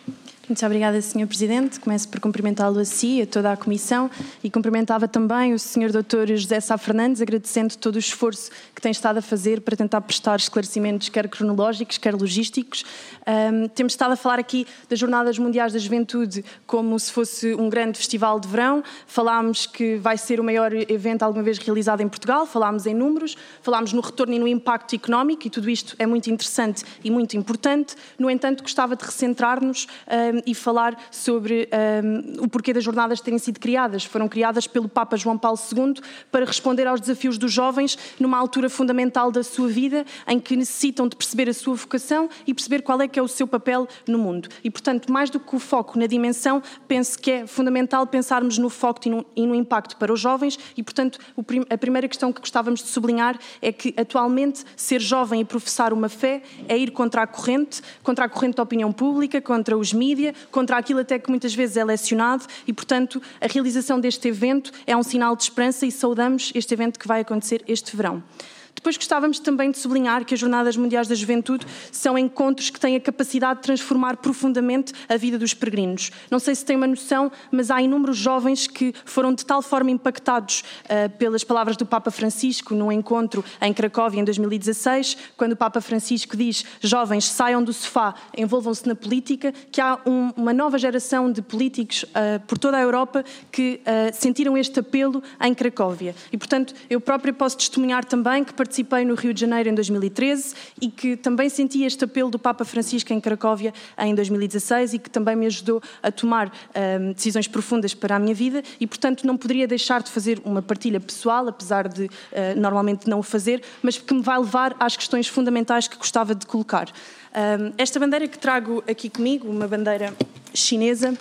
Speaker 5: Muito obrigada, Sr. Presidente. Começo por cumprimentá-lo a si e a toda a Comissão e cumprimentava também o Sr. Dr. José Sá Fernandes, agradecendo todo o esforço que tem estado a fazer para tentar prestar esclarecimentos quer cronológicos, quer logísticos. Temos estado a falar aqui das Jornadas Mundiais da Juventude como se fosse um grande festival de verão. Falámos que vai ser o maior evento alguma vez realizado em Portugal, falámos em números, falámos no retorno e no impacto económico, e tudo isto é muito interessante e muito importante. No entanto, gostava de recentrar-nos e falar sobre o porquê das jornadas terem sido criadas. Foram criadas pelo Papa João Paulo II para responder aos desafios dos jovens numa altura fundamental da sua vida, em que necessitam de perceber a sua vocação e perceber qual é que é o seu papel no mundo. E, portanto, mais do que o foco na dimensão, penso que é fundamental pensarmos no foco e no impacto para os jovens e, portanto, a primeira questão que gostávamos de sublinhar é que, atualmente, ser jovem e professar uma fé é ir contra a corrente da opinião pública, contra os mídias, contra aquilo até que muitas vezes é lecionado e, portanto, a realização deste evento é um sinal de esperança e saudamos este evento que vai acontecer este verão. Depois gostávamos também de sublinhar que as Jornadas Mundiais da Juventude são encontros que têm a capacidade de transformar profundamente a vida dos peregrinos. Não sei se têm uma noção, mas há inúmeros jovens que foram de tal forma impactados pelas palavras do Papa Francisco num encontro em Cracóvia em 2016, quando o Papa Francisco diz: jovens, saiam do sofá, envolvam-se na política, que há uma nova geração de políticos por toda a Europa que sentiram este apelo em Cracóvia. E, portanto, eu própria posso testemunhar também que participei no Rio de Janeiro em 2013 e que também senti este apelo do Papa Francisco em Cracóvia em 2016 e que também me ajudou a tomar decisões profundas para a minha vida e, portanto, não poderia deixar de fazer uma partilha pessoal, apesar de normalmente não o fazer, mas que me vai levar às questões fundamentais que gostava de colocar. Esta bandeira que trago aqui comigo, uma bandeira chinesa,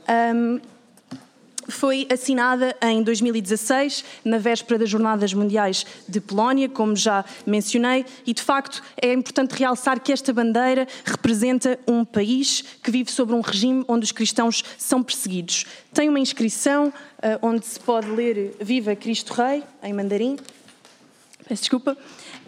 Speaker 5: foi assinada em 2016, na véspera das Jornadas Mundiais de Polónia, como já mencionei, e de facto é importante realçar que esta bandeira representa um país que vive sobre um regime onde os cristãos são perseguidos. Tem uma inscrição onde se pode ler Viva Cristo Rei, em mandarim. Peço desculpa.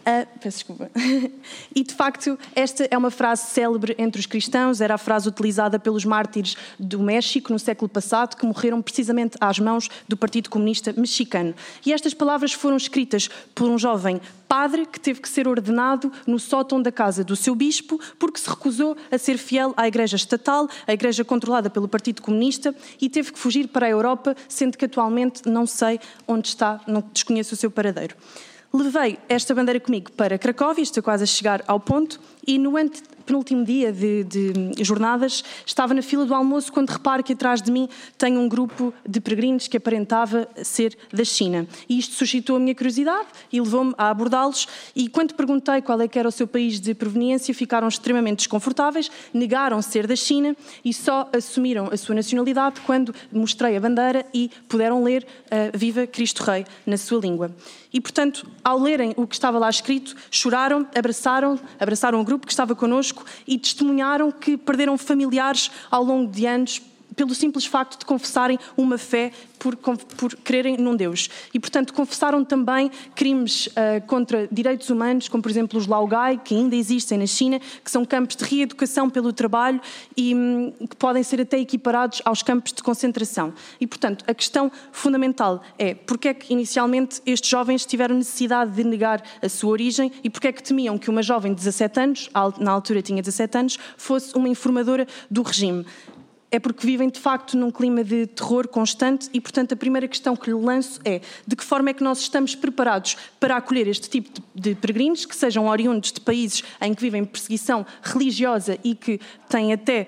Speaker 5: E, de facto, esta é uma frase célebre entre os cristãos, era a frase utilizada pelos mártires do México no século passado, que morreram precisamente às mãos do Partido Comunista Mexicano. E estas palavras foram escritas por um jovem padre que teve que ser ordenado no sótão da casa do seu bispo porque se recusou a ser fiel à Igreja Estatal, a Igreja controlada pelo Partido Comunista, e teve que fugir para a Europa, sendo que atualmente não sei onde está, não desconheço o seu paradeiro. Levei esta bandeira comigo para Cracóvia, estou quase a chegar ao ponto, e no penúltimo dia de jornadas estava na fila do almoço quando reparo que atrás de mim tem um grupo de peregrinos que aparentava ser da China. E isto suscitou a minha curiosidade e levou-me a abordá-los, e quando perguntei qual é que era o seu país de proveniência, ficaram extremamente desconfortáveis, negaram ser da China e só assumiram a sua nacionalidade quando mostrei a bandeira e puderam ler Viva Cristo Rei na sua língua. E, portanto, ao lerem o que estava lá escrito, choraram, abraçaram o grupo que estava connosco e testemunharam que perderam familiares ao longo de anos pelo simples facto de confessarem uma fé por crerem num Deus. E, portanto, confessaram também crimes contra direitos humanos, como, por exemplo, os laogai, que ainda existem na China, que são campos de reeducação pelo trabalho e que podem ser até equiparados aos campos de concentração. E, portanto, a questão fundamental é porque é que, inicialmente, estes jovens tiveram necessidade de negar a sua origem e porque é que temiam que uma jovem de 17 anos, na altura tinha 17 anos, fosse uma informadora do regime. É porque vivem, de facto, num clima de terror constante e, portanto, a primeira questão que lhe lanço é de que forma é que nós estamos preparados para acolher este tipo de peregrinos, que sejam oriundos de países em que vivem perseguição religiosa e que têm até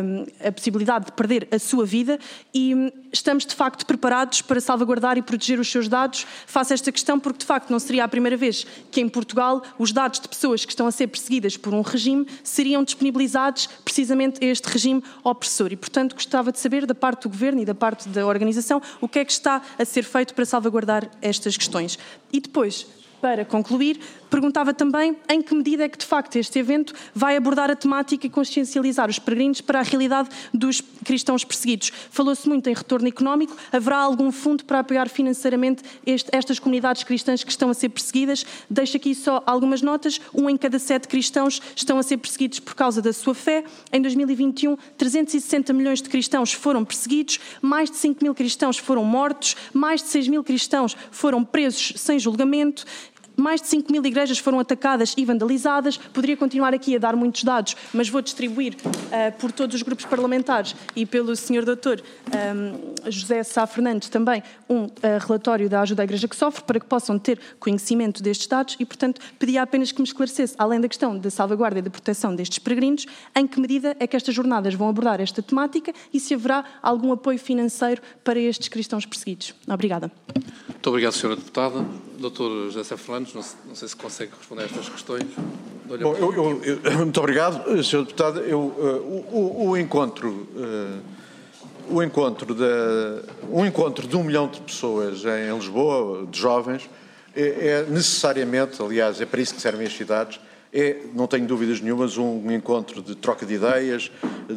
Speaker 5: a possibilidade de perder a sua vida, e estamos, de facto, preparados para salvaguardar e proteger os seus dados. Faço esta questão porque, de facto, não seria a primeira vez que, em Portugal, os dados de pessoas que estão a ser perseguidas por um regime seriam disponibilizados precisamente a este regime opressor. E, portanto, gostava de saber da parte do Governo e da parte da organização o que é que está a ser feito para salvaguardar estas questões. E depois, para concluir, perguntava também em que medida é que, de facto, este evento vai abordar a temática e consciencializar os peregrinos para a realidade dos cristãos perseguidos. Falou-se muito em retorno económico. Haverá algum fundo para apoiar financeiramente estas comunidades cristãs que estão a ser perseguidas? Deixo aqui só algumas notas. 1 em cada 7 cristãos estão a ser perseguidos por causa da sua fé. Em 2021, 360 milhões de cristãos foram perseguidos, mais de 5 mil cristãos foram mortos, mais de 6 mil cristãos foram presos sem julgamento, mais de 5 mil igrejas foram atacadas e vandalizadas. Poderia continuar aqui a dar muitos dados, mas vou distribuir por todos os grupos parlamentares e pelo Sr. Dr. José Sá Fernandes também um relatório da Ajuda à Igreja que Sofre, para que possam ter conhecimento destes dados e, portanto, pedia apenas que me esclarecesse, além da questão da salvaguarda e da proteção destes peregrinos, em que medida é que estas jornadas vão abordar esta temática e se haverá algum apoio financeiro para estes cristãos perseguidos. Obrigada.
Speaker 1: Muito obrigado, Sra. Deputada. Dr. José Fernandes, não sei se consegue responder a estas questões.
Speaker 3: Bom, muito obrigado, Sr. Deputado. O encontro de 1 milhão de pessoas em Lisboa, de jovens, é necessariamente, aliás, é para isso que servem as cidades, não tenho dúvidas nenhumas, um encontro de troca de ideias,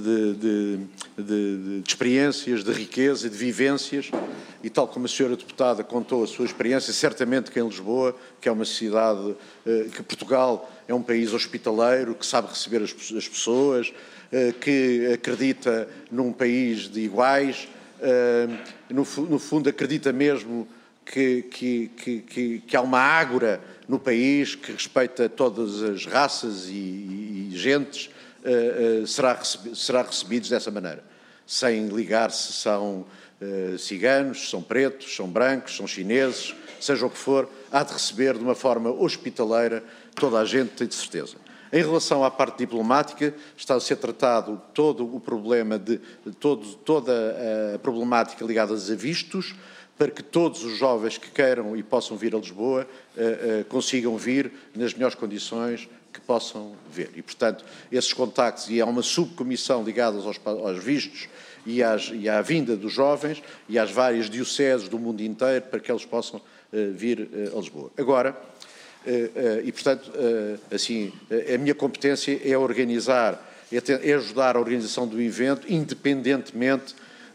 Speaker 3: de experiências, de riqueza, de vivências, e tal como a senhora deputada contou a sua experiência, certamente que em Lisboa, que é uma cidade, que Portugal é um país hospitaleiro, que sabe receber as pessoas, que acredita num país de iguais, no fundo acredita mesmo que há uma ágora no país que respeita todas as raças e gentes, será recebidos dessa maneira, sem ligar se são ciganos, são pretos, são brancos, são chineses, seja o que for, há de receber de uma forma hospitaleira toda a gente, tem de certeza. Em relação à parte diplomática, está a ser tratado todo o problema toda a problemática ligada a vistos, para que todos os jovens que queiram e possam vir a Lisboa consigam vir nas melhores condições que possam vir. E, portanto, esses contactos, e há uma subcomissão ligada aos vistos e à vinda dos jovens e às várias dioceses do mundo inteiro para que eles possam vir a Lisboa. Agora, e, portanto, assim, a minha competência é organizar, é ajudar a organização do evento, independentemente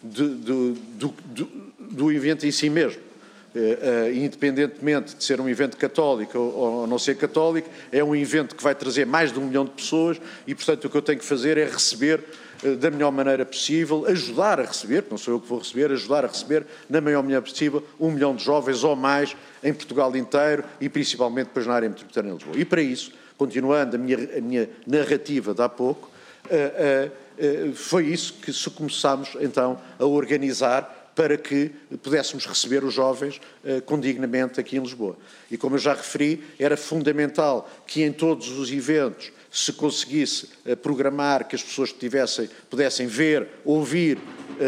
Speaker 3: do evento em si mesmo. Independentemente de ser um evento católico ou não ser católico, é um evento que vai trazer mais de 1 milhão de pessoas e, portanto, o que eu tenho que fazer é receber da melhor maneira possível, ajudar a receber, não sou eu que vou receber, ajudar a receber na maior maneira possível 1 milhão de jovens ou mais em Portugal inteiro e principalmente depois na área metropolitana de Lisboa. E para isso, continuando a minha narrativa de há pouco, foi isso que começámos então a organizar para que pudéssemos receber os jovens condignamente aqui em Lisboa. E como eu já referi, era fundamental que em todos os eventos se conseguisse programar, que as pessoas pudessem ver, ouvir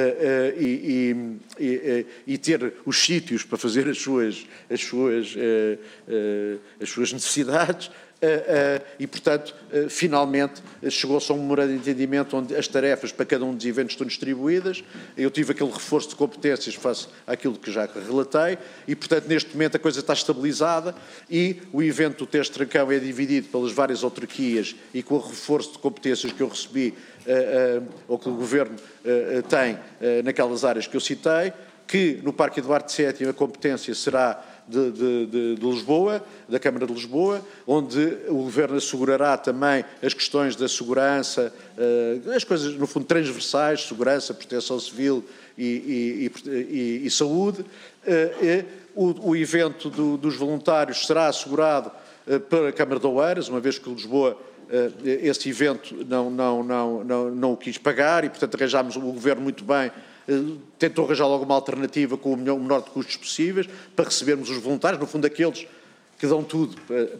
Speaker 3: e ter os sítios para fazer as suas necessidades. E, portanto, finalmente chegou-se a um memorando de entendimento onde as tarefas para cada um dos eventos estão distribuídas. Eu tive aquele reforço de competências face àquilo que já relatei e, portanto, neste momento a coisa está estabilizada e o evento do Teste Trancão é dividido pelas várias autarquias e com o reforço de competências que eu recebi ou que o Governo tem naquelas áreas que eu citei, que no Parque Eduardo VII a competência será de Lisboa, da Câmara de Lisboa, onde o Governo assegurará também as questões da segurança, as coisas, no fundo, transversais, segurança, proteção civil e saúde. O evento dos voluntários será assegurado pela Câmara de Oeiras, uma vez que Lisboa esse evento não o quis pagar e, portanto, arranjámos o Governo muito bem, tentou arranjar logo uma alternativa com o menor de custos possíveis para recebermos os voluntários, no fundo aqueles que dão tudo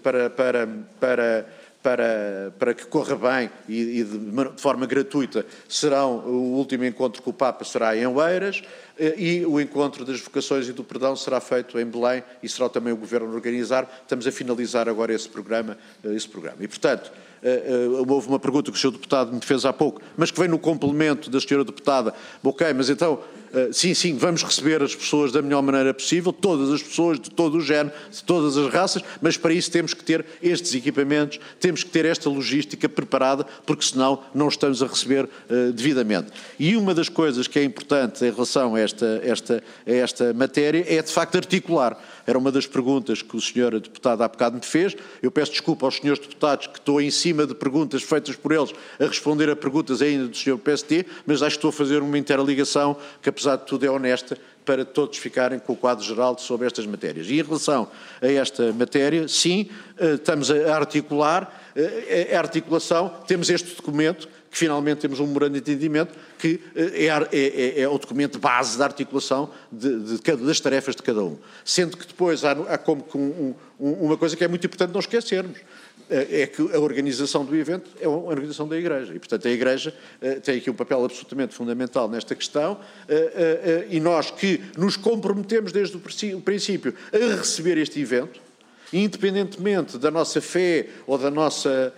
Speaker 3: para que corra bem e de forma gratuita. O último encontro com o Papa será em Oeiras e o encontro das vocações e do perdão será feito em Belém e será também o Governo a organizar. Estamos a finalizar agora esse programa. E, portanto, houve uma pergunta que o Sr. Deputado me fez há pouco, mas que vem no complemento da Sra. Deputada. Ok, mas então, sim, vamos receber as pessoas da melhor maneira possível, todas as pessoas de todo o género, de todas as raças, mas para isso temos que ter estes equipamentos, temos que ter esta logística preparada, porque senão não estamos a receber devidamente. E uma das coisas que é importante em relação a esta matéria é, de facto, articular. Era uma das perguntas que o Sr. Deputado há bocado me fez. Eu peço desculpa aos Srs. Deputados que estou em cima de perguntas feitas por eles a responder a perguntas ainda do Sr. PST, mas acho que estou a fazer uma interligação que, apesar de tudo, é honesta para todos ficarem com o quadro geral sobre estas matérias. E em relação a esta matéria, sim, estamos a articular, a articulação, temos este documento, que finalmente temos um memorando de entendimento, que é o documento base da articulação das tarefas de cada um. Sendo que depois há como uma coisa que é muito importante não esquecermos, é que a organização do evento é uma organização da Igreja. E, portanto, a Igreja tem aqui um papel absolutamente fundamental nesta questão, e nós que nos comprometemos desde o princípio a receber este evento, independentemente da nossa fé ou da nossa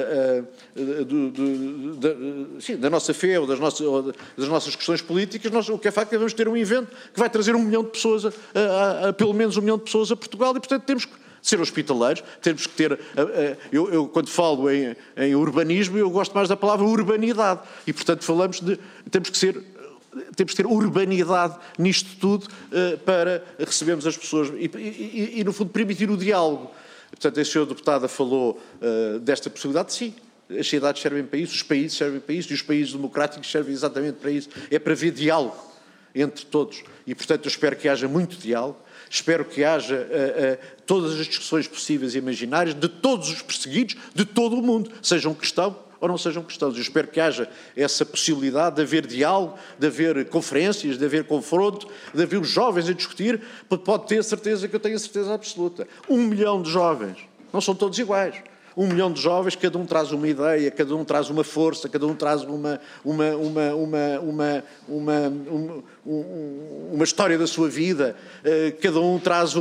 Speaker 3: da nossa fé ou das nossas questões políticas, o que é facto é que vamos ter um evento que vai trazer 1 milhão de pessoas, pelo menos 1 milhão de pessoas a Portugal, e portanto temos que ser hospitaleiros, temos que ter... Eu quando falo em urbanismo, eu gosto mais da palavra urbanidade, e portanto temos que ter urbanidade nisto tudo para recebermos as pessoas e, no fundo, permitir o diálogo. Portanto, a Sra. Deputada falou desta possibilidade, sim. As cidades servem para isso, os países servem para isso, e os países democráticos servem exatamente para isso. É para haver diálogo entre todos. E, portanto, eu espero que haja muito diálogo, espero que haja todas as discussões possíveis e imaginárias de todos os perseguidos, de todo o mundo, sejam cristãos ou não sejam cristãos. Eu espero que haja essa possibilidade de haver diálogo, de haver conferências, de haver confronto, de haver os jovens a discutir, porque pode ter certeza que eu tenho a certeza absoluta. 1 milhão de jovens, não são todos iguais. 1 milhão de jovens, cada um traz uma ideia, cada um traz uma força, cada um traz uma história da sua vida, cada um traz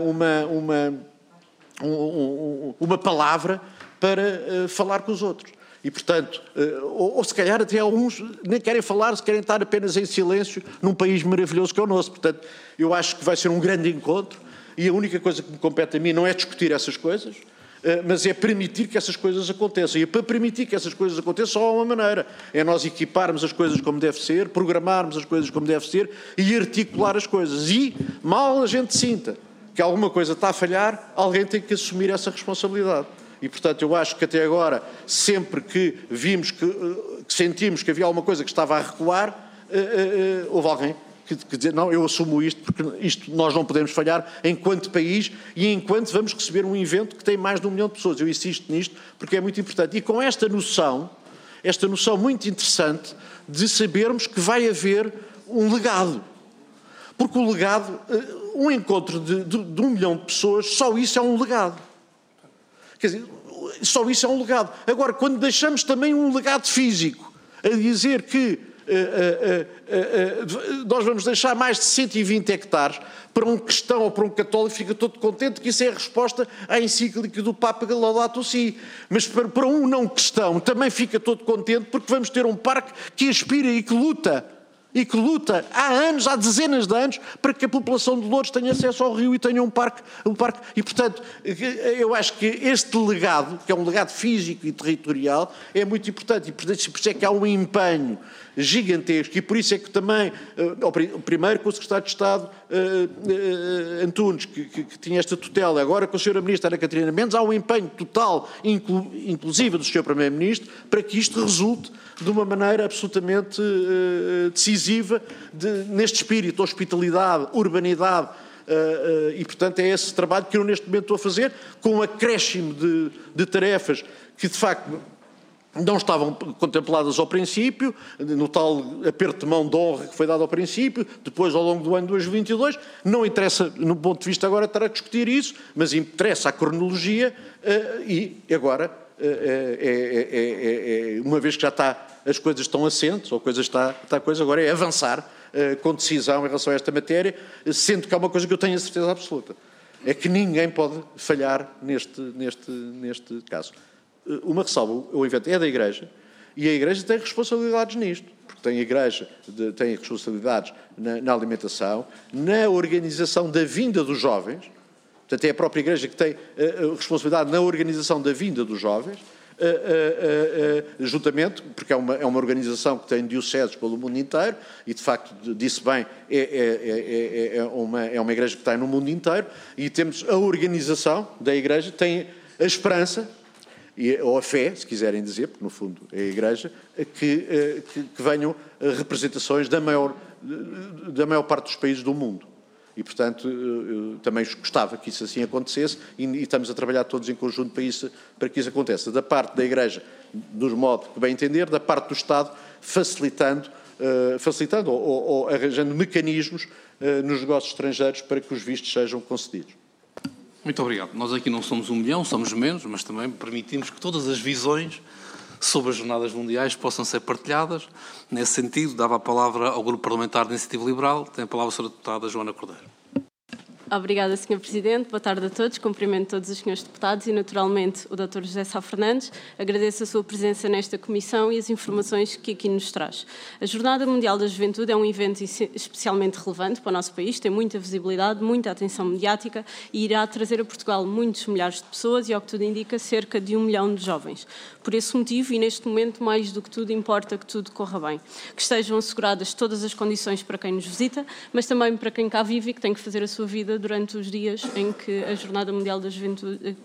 Speaker 3: uma palavra para falar com os outros. E, portanto, ou se calhar até alguns nem querem falar, se querem estar apenas em silêncio num país maravilhoso que é o nosso. Portanto, eu acho que vai ser um grande encontro e a única coisa que me compete a mim não é discutir essas coisas, mas é permitir que essas coisas aconteçam. E para permitir que essas coisas aconteçam só há uma maneira. É nós equiparmos as coisas como deve ser, programarmos as coisas como deve ser e articular as coisas. E, mal a gente sinta que alguma coisa está a falhar, alguém tem que assumir essa responsabilidade. E, portanto, eu acho que até agora, sempre que vimos que sentimos que havia alguma coisa que estava a recuar, houve alguém que dizer, não, eu assumo isto, porque isto nós não podemos falhar enquanto país e enquanto vamos receber um evento que tem mais de 1 milhão de pessoas. Eu insisto nisto porque é muito importante. E com esta noção muito interessante de sabermos que vai haver um legado. Porque o legado, um encontro de 1 milhão de pessoas, só isso é um legado. Quer dizer, só isso é um legado. Agora, quando deixamos também um legado físico, a dizer que nós vamos deixar mais de 120 hectares para um cristão ou para um católico, fica todo contente que isso é a resposta à encíclica do Papa Laudato Si. Mas para um não cristão também fica todo contente porque vamos ter um parque que aspira e que luta há anos, há dezenas de anos, para que a população de Loures tenha acesso ao rio e tenha um parque. E, portanto, eu acho que este legado, que é um legado físico e territorial, é muito importante. E por isso é que há um empenho gigantesco. E por isso é que também, primeiro com o Secretário de Estado Antunes, que tinha esta tutela, agora com a Sra. Ministra Ana Catarina Mendes, há um empenho total, inclusive do Sr. Primeiro-Ministro, para que isto resulte de uma maneira absolutamente decisiva neste espírito, hospitalidade, urbanidade, e portanto é esse trabalho que eu neste momento estou a fazer, com um acréscimo de tarefas que de facto não estavam contempladas ao princípio, no tal aperto de mão de honra que foi dado ao princípio, depois ao longo do ano de 2022, não interessa, no ponto de vista agora, estar a discutir isso, mas interessa a cronologia e agora, uma vez que já as coisas estão assentes, ou a coisa está coisa, agora é avançar com decisão em relação a esta matéria, sendo que há uma coisa que eu tenho a certeza absoluta, é que ninguém pode falhar neste caso. uma ressalva, o evento é da Igreja e a Igreja tem responsabilidades nisto, porque tem a Igreja tem responsabilidades na alimentação, na organização da vinda dos jovens, portanto é a própria Igreja que tem responsabilidade na organização da vinda dos jovens, juntamente, porque é uma organização que tem dioceses pelo mundo inteiro e, de facto, disse bem, é uma igreja que está no mundo inteiro, e temos a organização da igreja, tem a esperança, ou a fé, se quiserem dizer, porque no fundo é a igreja, que venham representações da maior parte dos países do mundo. E, portanto, eu também gostava que isso assim acontecesse e estamos a trabalhar todos em conjunto para que isso aconteça. Da parte da Igreja, dos modos que bem entender, da parte do Estado, facilitando ou arranjando mecanismos nos negócios estrangeiros para que os vistos sejam concedidos.
Speaker 1: Muito obrigado. Nós aqui não somos 1 milhão, somos menos, mas também permitimos que todas as visões sobre as Jornadas Mundiais possam ser partilhadas. Nesse sentido, dava a palavra ao Grupo Parlamentar da Iniciativa Liberal. Tem a palavra a Sra. Deputada Joana Cordeiro.
Speaker 6: Obrigada, Sr. Presidente. Boa tarde a todos. Cumprimento todos os senhores deputados e, naturalmente, o Dr. José Sá Fernandes. Agradeço a sua presença nesta comissão e as informações que aqui nos traz. A Jornada Mundial da Juventude é um evento especialmente relevante para o nosso país, tem muita visibilidade, muita atenção mediática e irá trazer a Portugal muitos milhares de pessoas e, ao que tudo indica, cerca de 1 milhão de jovens. Por esse motivo, e neste momento, mais do que tudo, importa que tudo corra bem. Que estejam asseguradas todas as condições para quem nos visita, mas também para quem cá vive e que tem que fazer a sua vida durante os dias em que a Jornada Mundial da Juventude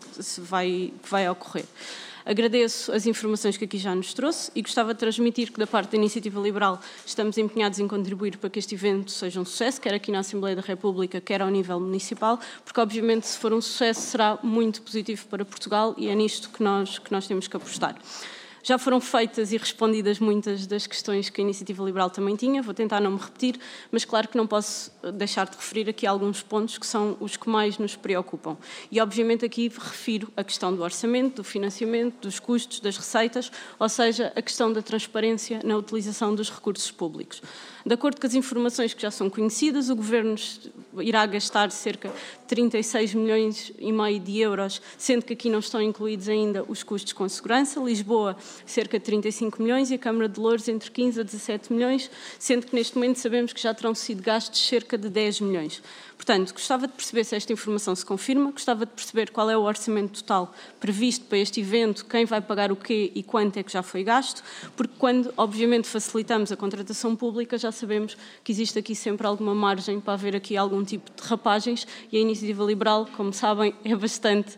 Speaker 6: vai ocorrer. Agradeço as informações que aqui já nos trouxe e gostava de transmitir que, da parte da Iniciativa Liberal, estamos empenhados em contribuir para que este evento seja um sucesso, quer aqui na Assembleia da República, quer ao nível municipal, porque, obviamente, se for um sucesso, será muito positivo para Portugal e é nisto que nós temos que apostar. Já foram feitas e respondidas muitas das questões que a Iniciativa Liberal também tinha, vou tentar não me repetir, mas claro que não posso deixar de referir aqui alguns pontos que são os que mais nos preocupam. E obviamente aqui refiro a questão do orçamento, do financiamento, dos custos, das receitas, ou seja, a questão da transparência na utilização dos recursos públicos. De acordo com as informações que já são conhecidas, o Governo irá gastar cerca de 36,5 milhões de euros, sendo que aqui não estão incluídos ainda os custos com segurança. Lisboa, cerca de 35 milhões e a Câmara de Loures entre 15 a 17 milhões, sendo que neste momento sabemos que já terão sido gastos cerca de 10 milhões. Portanto, gostava de perceber se esta informação se confirma, gostava de perceber qual é o orçamento total previsto para este evento, quem vai pagar o quê e quanto é que já foi gasto, porque quando, obviamente, facilitamos a contratação pública, já sabemos que existe aqui sempre alguma margem para haver aqui algum tipo de derrapagens e a Iniciativa Liberal, como sabem, é bastante...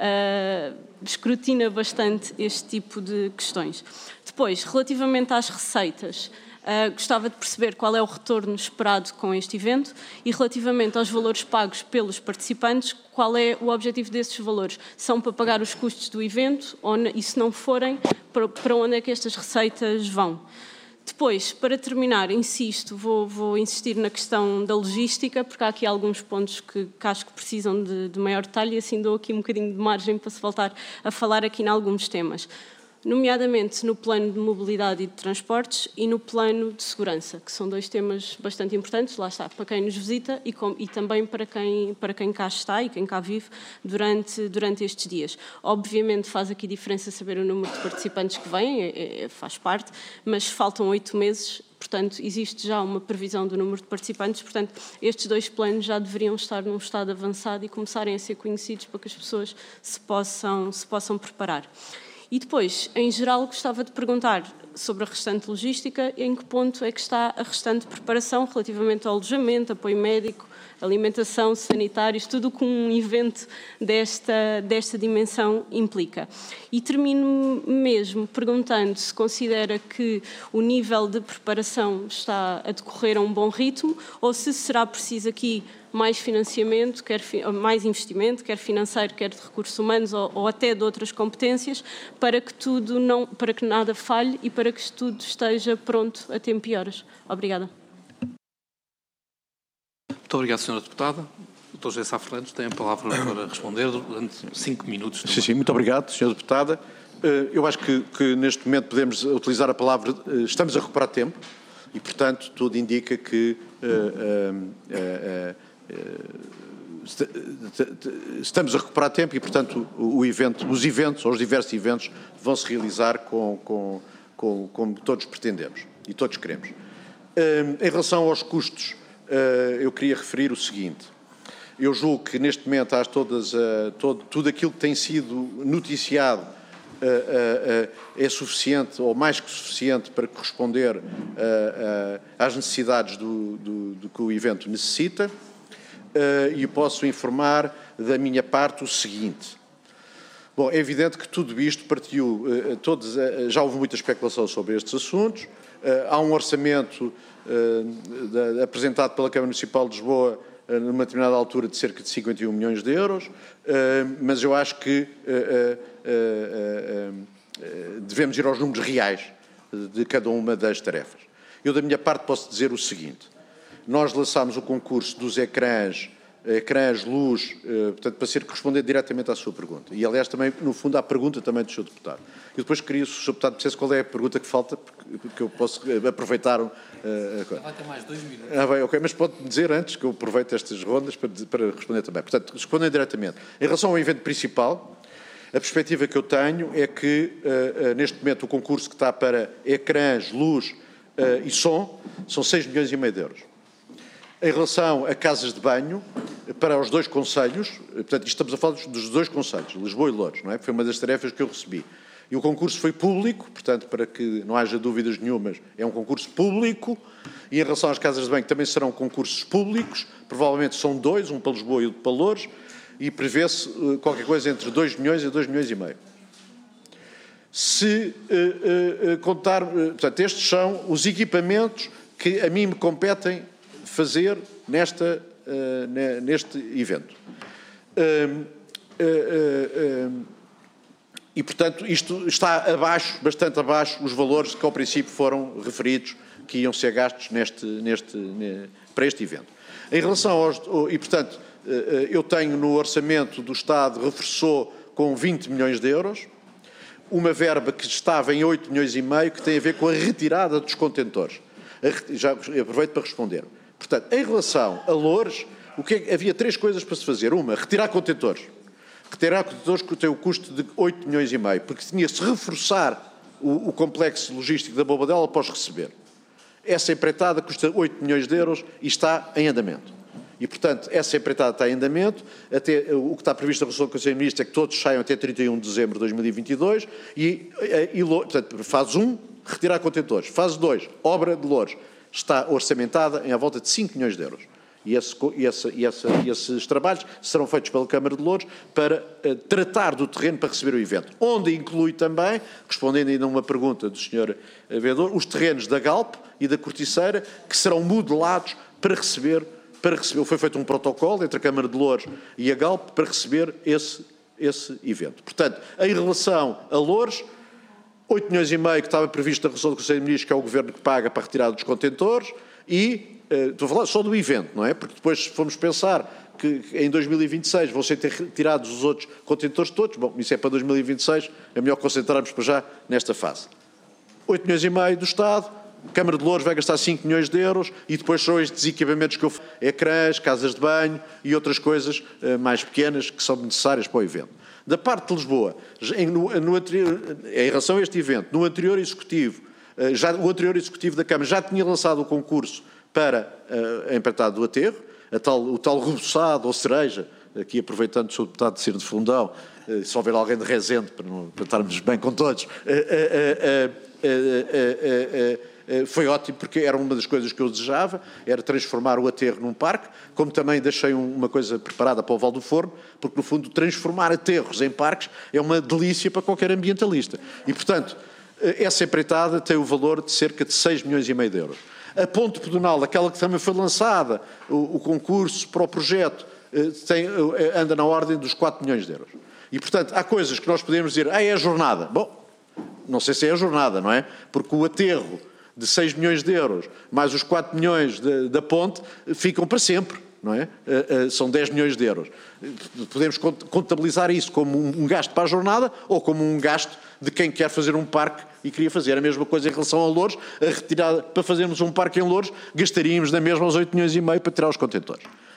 Speaker 6: escrutina bastante este tipo de questões. Depois, relativamente às receitas, gostava de perceber qual é o retorno esperado com este evento e relativamente aos valores pagos pelos participantes, qual é o objetivo desses valores? São para pagar os custos do evento e se não forem, para onde é que estas receitas vão? Depois, para terminar, insisto, vou insistir na questão da logística, porque há aqui alguns pontos que acho que precisam de maior detalhe e assim dou aqui um bocadinho de margem para se voltar a falar aqui em alguns temas. Nomeadamente no plano de mobilidade e de transportes e no plano de segurança, que são dois temas bastante importantes, lá está, para quem nos visita e também para quem cá está e quem cá vive durante estes dias. Obviamente faz aqui diferença saber o número de participantes que vêm, faz parte, mas faltam 8 meses, portanto existe já uma previsão do número de participantes, portanto estes dois planos já deveriam estar num estado avançado e começarem a ser conhecidos para que as pessoas se possam preparar. E depois, em geral, gostava de perguntar sobre a restante logística, em que ponto é que está a restante preparação relativamente ao alojamento, apoio médico, alimentação, sanitários, tudo o que um evento desta dimensão implica. E termino mesmo perguntando se considera que o nível de preparação está a decorrer a um bom ritmo ou se será preciso aqui mais financiamento, mais investimento, quer financeiro, quer de recursos humanos ou até de outras competências, para que nada falhe e para que tudo esteja pronto a tempo e horas. Obrigada.
Speaker 1: Muito obrigado, Sra. Deputada. O Dr. José Sá Fernandes tem a palavra para responder durante 5 minutos.
Speaker 3: Sim, muito obrigado, Sra. Deputada. Eu acho que neste momento podemos utilizar a palavra estamos a recuperar tempo e, portanto, tudo indica que estamos a recuperar tempo e, portanto, os eventos, ou os diversos eventos, vão se realizar como todos pretendemos e todos queremos. Em relação aos custos, eu queria referir o seguinte. Eu julgo que neste momento há tudo aquilo que tem sido noticiado é suficiente, ou mais que suficiente, para corresponder às necessidades do que o evento necessita. E posso informar da minha parte o seguinte. Bom, é evidente que tudo isto partiu, já houve muita especulação sobre estes assuntos, há um orçamento apresentado pela Câmara Municipal de Lisboa numa determinada altura de cerca de 51 milhões de euros, mas eu acho que devemos ir aos números reais de cada uma das tarefas. Eu, da minha parte, posso dizer o seguinte. Nós lançámos o concurso dos ecrãs, luz, portanto, para ser correspondente diretamente à sua pergunta. E, aliás, também, no fundo, à pergunta também do Sr. Deputado. E depois queria que o Sr. Deputado dissesse qual é a pergunta que falta, porque eu posso aproveitar...
Speaker 7: Vai ter mais 2 minutos.
Speaker 3: Bem, ok, mas pode dizer antes que eu aproveito estas rondas para responder também. Portanto, respondendo diretamente. Em relação ao evento principal, a perspectiva que eu tenho é que, neste momento, o concurso que está para ecrãs, luz e som, são 6,5 milhões de euros. Em relação a casas de banho, para os 2 concelhos, portanto, estamos a falar dos 2 concelhos, Lisboa e Loures, não é? Foi uma das tarefas que eu recebi. E o concurso foi público, portanto, para que não haja dúvidas nenhumas, é um concurso público. E em relação às casas de banho, também serão concursos públicos, provavelmente são 2, um para Lisboa e outro para Loures, e prevê-se qualquer coisa entre 2 milhões e 2 milhões e meio. Se contar, portanto, estes são os equipamentos que a mim me competem fazer neste evento. E, portanto, isto está bastante abaixo, os valores que ao princípio foram referidos, que iam ser gastos para este evento. Em relação e, portanto, eu tenho no orçamento do Estado, reforçou com 20 milhões de euros, uma verba que estava em 8 milhões e meio, que tem a ver com a retirada dos contentores. Já aproveito para responder. Portanto, em relação a Loures, havia 3 coisas para se fazer. Uma, retirar contentores. Retirar contentores que tem o custo de 8 milhões e meio, porque tinha-se reforçar o complexo logístico da Bobadela após receber. Essa empreitada custa 8 milhões de euros e está em andamento. E, portanto, essa empreitada está em andamento. Até, o que está previsto na resolução do Conselho de Ministros é que todos saiam até 31 de dezembro de 2022 portanto, fase 1, retirar contentores. Fase 2, obra de Loures. Está orçamentada em à volta de 5 milhões de euros. E esses trabalhos serão feitos pela Câmara de Loures para tratar do terreno para receber o evento. Onde inclui também, respondendo ainda a uma pergunta do Sr. Vereador, os terrenos da Galp e da Corticeira, que serão modelados para receber. Foi feito um protocolo entre a Câmara de Loures e a Galp para receber esse evento. Portanto, em relação a Loures, 8 milhões e meio que estava previsto na resolução do Conselho de Ministros, que é o Governo que paga para a retirada dos contentores, e estou a falar só do evento, não é? Porque depois, se formos pensar que em 2026 vão ser retirados os outros contentores todos, bom, isso é para 2026, é melhor concentrarmos para já nesta fase. 8 milhões e meio do Estado, a Câmara de Loures vai gastar 5 milhões de euros e depois são estes equipamentos que eu falo, ecrãs, casas de banho e outras coisas mais pequenas que são necessárias para o evento. Da parte de Lisboa, em relação a este evento, no anterior Executivo, o anterior Executivo da Câmara já tinha lançado o concurso para a empreitada do aterro, o tal reboçado ou cereja, aqui aproveitando o Sr. Deputado de ser de Fundão, se houver alguém de Rezende, para estarmos bem com todos, foi ótimo, porque era uma das coisas que eu desejava, era transformar o aterro num parque, como também deixei uma coisa preparada para o Val do Forno, porque, no fundo, transformar aterros em parques é uma delícia para qualquer ambientalista. E, portanto, essa empreitada tem o valor de cerca de 6 milhões e meio de euros. A Ponte Pedonal, aquela que também foi lançada, o concurso para o projeto, anda na ordem dos 4 milhões de euros. E, portanto, há coisas que nós podemos dizer, é a jornada. Bom, não sei se é a jornada, não é? Porque o aterro de 6 milhões de euros, mais os 4 milhões da ponte, ficam para sempre, não é? São 10 milhões de euros. Podemos contabilizar isso como um gasto para a jornada ou como um gasto de quem quer fazer um parque e queria fazer a mesma coisa em relação a Loures, a retirada, para fazermos um parque em Loures, gastaríamos na mesma os 8 milhões e meio para tirar os contentores.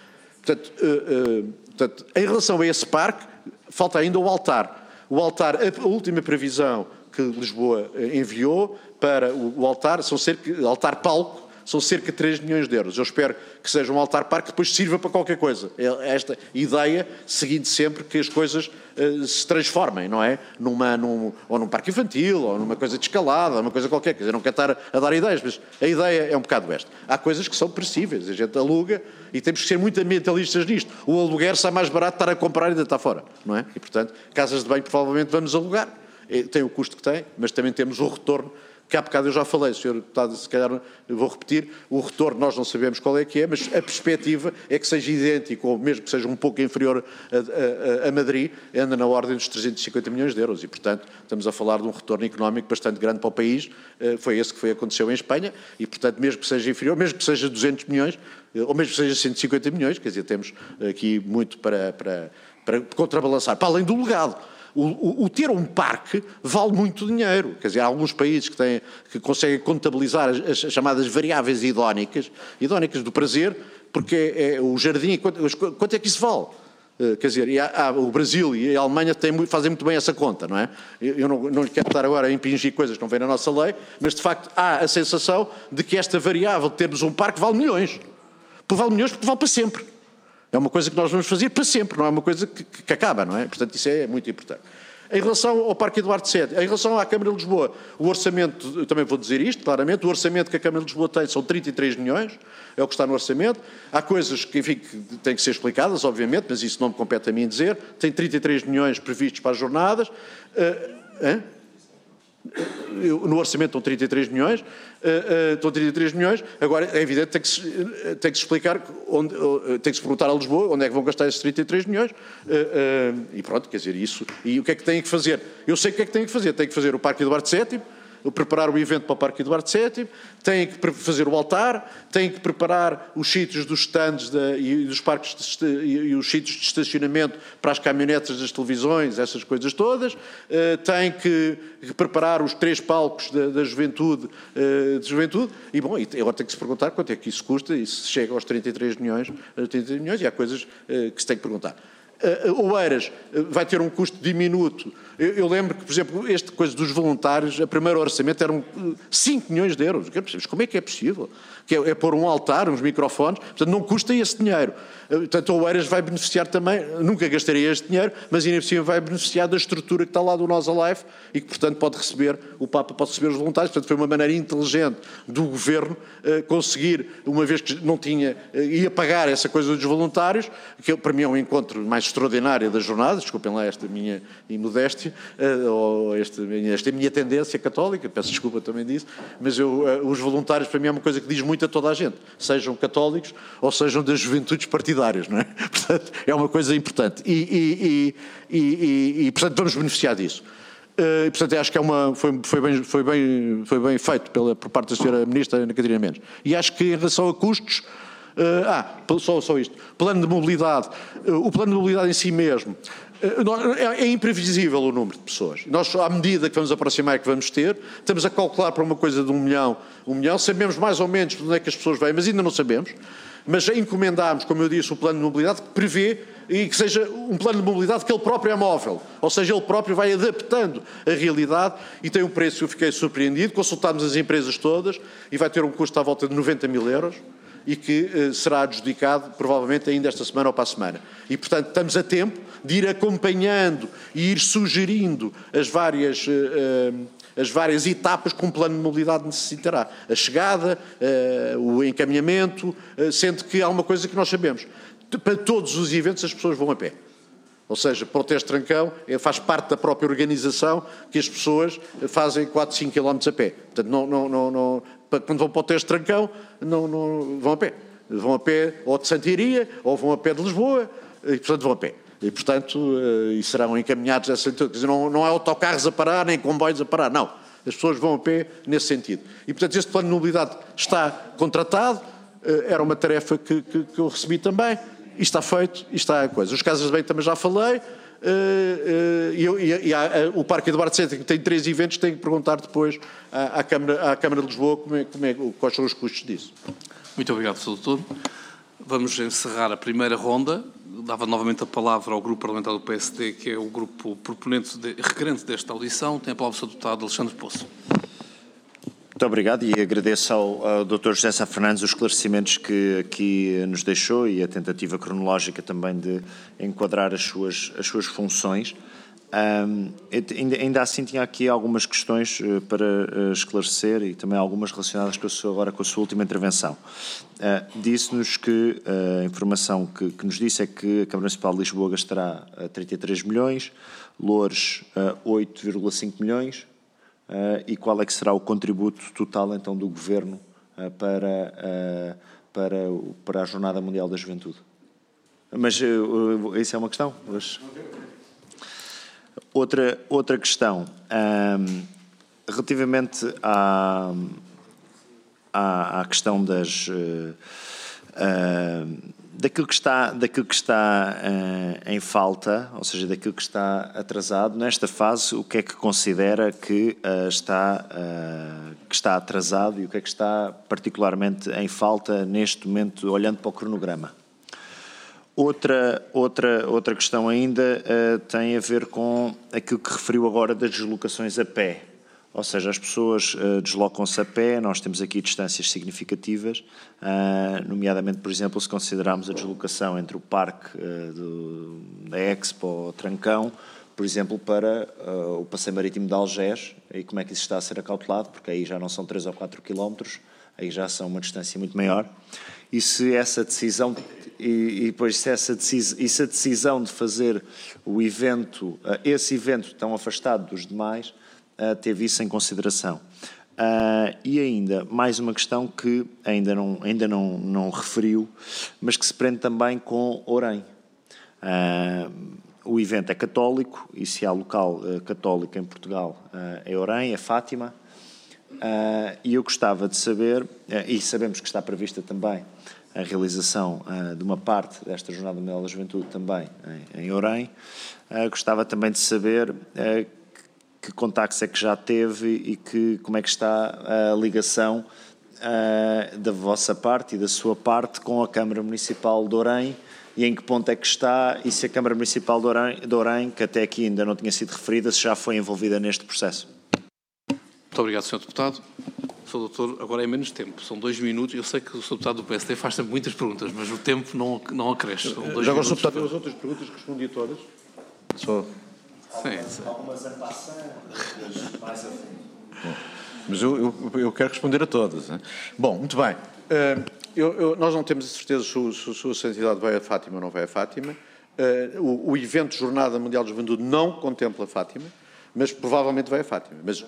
Speaker 3: Portanto, em relação a esse parque, falta ainda o altar. O altar, a última previsão que Lisboa enviou para o altar, altar-palco, são cerca de 3 milhões de euros. Eu espero que seja um altar-parque que depois sirva para qualquer coisa. É esta ideia, seguindo sempre que as coisas se transformem, não é? Ou num parque infantil, ou numa coisa de escalada, uma coisa qualquer. Quer dizer, não quero estar a dar ideias, mas a ideia é um bocado esta. Há coisas que são perecíveis, a gente aluga e temos que ser muito ambientalistas nisto. O aluguer sai mais barato estar a comprar e ainda está fora, não é? E, portanto, casas de banho provavelmente vamos alugar. Tem o custo que tem, mas também temos o retorno, que há bocado eu já falei, Sr. Deputado, se calhar eu vou repetir, o retorno nós não sabemos qual é que é, mas a perspectiva é que seja idêntico, ou mesmo que seja um pouco inferior a Madrid, anda na ordem dos 350 milhões de euros e, portanto, estamos a falar de um retorno económico bastante grande para o país, foi esse que aconteceu em Espanha, e, portanto, mesmo que seja inferior, mesmo que seja 200 milhões, ou mesmo que seja 150 milhões, quer dizer, temos aqui muito para contrabalançar, para além do legado. O ter um parque vale muito dinheiro. Quer dizer, há alguns países que conseguem contabilizar as chamadas variáveis idónicas do prazer, porque é o jardim, quanto é que isso vale? Quer dizer, o Brasil e a Alemanha fazem muito bem essa conta, não é? Eu não quero estar agora a impingir coisas que não vêm na nossa lei, mas de facto há a sensação de que esta variável de termos um parque vale milhões. Vale milhões porque vale para sempre. É uma coisa que nós vamos fazer para sempre, não é uma coisa que acaba, não é? Portanto, isso é muito importante. Em relação ao Parque Eduardo VII, em relação à Câmara de Lisboa, o orçamento, eu também vou dizer isto, claramente, o orçamento que a Câmara de Lisboa tem são 33 milhões, é o que está no orçamento. Há coisas que, enfim, que têm que ser explicadas, obviamente, mas isso não me compete a mim dizer. Tem 33 milhões previstos para as jornadas. No orçamento estão 33 milhões, agora é evidente que tem que se explicar, tem que se perguntar a Lisboa onde é que vão gastar esses 33 milhões, e pronto, quer dizer, isso, e o que é que têm que fazer? Eu sei o que é que têm que fazer o Parque Eduardo VII, preparar o evento para o Parque Eduardo VII, têm que fazer o altar, têm que preparar os sítios dos stands e dos parques e os sítios de estacionamento para as caminhonetas das televisões, essas coisas todas, têm que preparar os 3 palcos da juventude, e bom, e agora tem que se perguntar quanto é que isso custa e se chega aos 33 milhões, e há coisas que se tem que perguntar. Oeiras vai ter um custo diminuto. Eu lembro que, por exemplo, esta coisa dos voluntários, a primeiro orçamento eram 5 milhões de euros. Como é que é possível? Que é pôr um altar, uns microfones, portanto não custa esse dinheiro. Portanto, a Oeiras vai beneficiar também, nunca gastaria este dinheiro, mas ainda por cima vai beneficiar da estrutura que está lá do Nós Alive e que, portanto, o Papa pode receber os voluntários. Portanto, foi uma maneira inteligente do Governo conseguir, uma vez que não ia pagar essa coisa dos voluntários, que para mim é um encontro mais extraordinário das jornadas, desculpem lá esta minha imodéstia, ou esta minha tendência católica, peço desculpa também disso, mas os voluntários para mim é uma coisa que diz muito a toda a gente, sejam católicos ou sejam das juventudes partidárias, não é? Portanto, é uma coisa importante e portanto, vamos beneficiar disso. Portanto, acho que foi bem feito por parte da Sra. Ministra Ana Catarina Mendes. E acho que em relação a custos, só isto, plano de mobilidade, o plano de mobilidade em si mesmo, é imprevisível o número de pessoas. Nós, à medida que vamos aproximar que vamos ter, estamos a calcular para uma coisa de 1 milhão, sabemos mais ou menos de onde é que as pessoas vêm, mas ainda não sabemos. Mas encomendámos, como eu disse, o plano de mobilidade que prevê e que seja um plano de mobilidade que ele próprio é móvel, ou seja, ele próprio vai adaptando a realidade e tem um preço, eu fiquei surpreendido, consultámos as empresas todas e vai ter um custo à volta de 90 mil euros e que será adjudicado provavelmente ainda esta semana ou para a semana. E, portanto, estamos a tempo de ir acompanhando e ir sugerindo as várias etapas que um plano de mobilidade necessitará. A chegada, o encaminhamento, sendo que há uma coisa que nós sabemos. Para todos os eventos as pessoas vão a pé. Ou seja, para o Teste Trancão faz parte da própria organização que as pessoas fazem 4, 5 km a pé. Portanto, quando vão para o Teste Trancão, não vão a pé. Vão a pé ou de Santiria, ou vão a pé de Lisboa, e portanto vão a pé. E, portanto, e serão encaminhados a essa... Quer dizer, não há autocarros a parar, nem comboios a parar, não. As pessoas vão a pé nesse sentido. E, portanto, este plano de mobilidade está contratado, era uma tarefa que eu recebi também, e está feito, e está a coisa. Os casas de banho também já falei, o Parque Eduardo VII, que tem 3 eventos, tem que perguntar depois à Câmara de Lisboa quais são os custos disso.
Speaker 1: Muito obrigado, Sr. Doutor. Vamos encerrar a primeira ronda. Dava novamente a palavra ao grupo parlamentar do PSD, que é o grupo proponente requerente desta audição. Tem a palavra o Sr. Deputado Alexandre Poço.
Speaker 2: Muito obrigado e agradeço ao Dr. José Sá Fernandes os esclarecimentos que aqui nos deixou e a tentativa cronológica também de enquadrar as suas funções. Ainda assim tinha aqui algumas questões para esclarecer e também algumas relacionadas com a sua última intervenção. Disse-nos que a informação que nos disse é que a Câmara Municipal de Lisboa gastará 33 milhões, Loures 8,5 milhões, e qual é que será o contributo total então do Governo para a Jornada Mundial da Juventude? Mas isso é uma questão? Outra questão, relativamente à questão daquilo que está em falta, ou seja, daquilo que está atrasado, nesta fase, o que é que considera que está atrasado e o que é que está particularmente em falta neste momento, olhando para o cronograma? Outra questão ainda tem a ver com aquilo que referiu agora das deslocações a pé. Ou seja, as pessoas deslocam-se a pé, nós temos aqui distâncias significativas, nomeadamente, por exemplo, se considerarmos a deslocação entre o parque da Expo ou Trancão, por exemplo, para o passeio marítimo de Algés, e como é que isso está a ser acautelado, porque aí já não são 3 ou 4 quilómetros, aí já são uma distância muito maior, e se essa decisão... E depois, se a decisão de fazer esse evento tão afastado dos demais, teve isso em consideração. E ainda, mais uma questão que ainda não referiu, mas que se prende também com Orem. O evento é católico, e se há local católico em Portugal é Orem, é Fátima, e eu gostava de saber, e sabemos que está prevista também a realização de uma parte desta Jornada Mundial da Juventude também em Orem. Gostava também de saber que contactos é que já teve e como é que está a ligação da vossa parte e da sua parte com a Câmara Municipal de Orem e em que ponto é que está e se a Câmara Municipal de Orem, que até aqui ainda não tinha sido referida, se já foi envolvida neste processo.
Speaker 1: Muito obrigado, Sr. Deputado. Sr. Doutor, agora é menos tempo, são 2 minutos. Eu sei que o Sr. Deputado do PSD faz sempre muitas perguntas, mas o tempo não acresce.
Speaker 3: Já agora, Sr. Deputado, as outras perguntas respondi a todas. Só...
Speaker 1: Sim.
Speaker 2: Algumas a passar, mais a fundo.
Speaker 3: Mas eu quero responder a todas. Hein? Bom, muito bem. Nós não temos a certeza se a sua santidade vai a Fátima ou não vai a Fátima. O evento Jornada Mundial da Juventude não contempla Fátima, mas provavelmente vai a Fátima. Mas,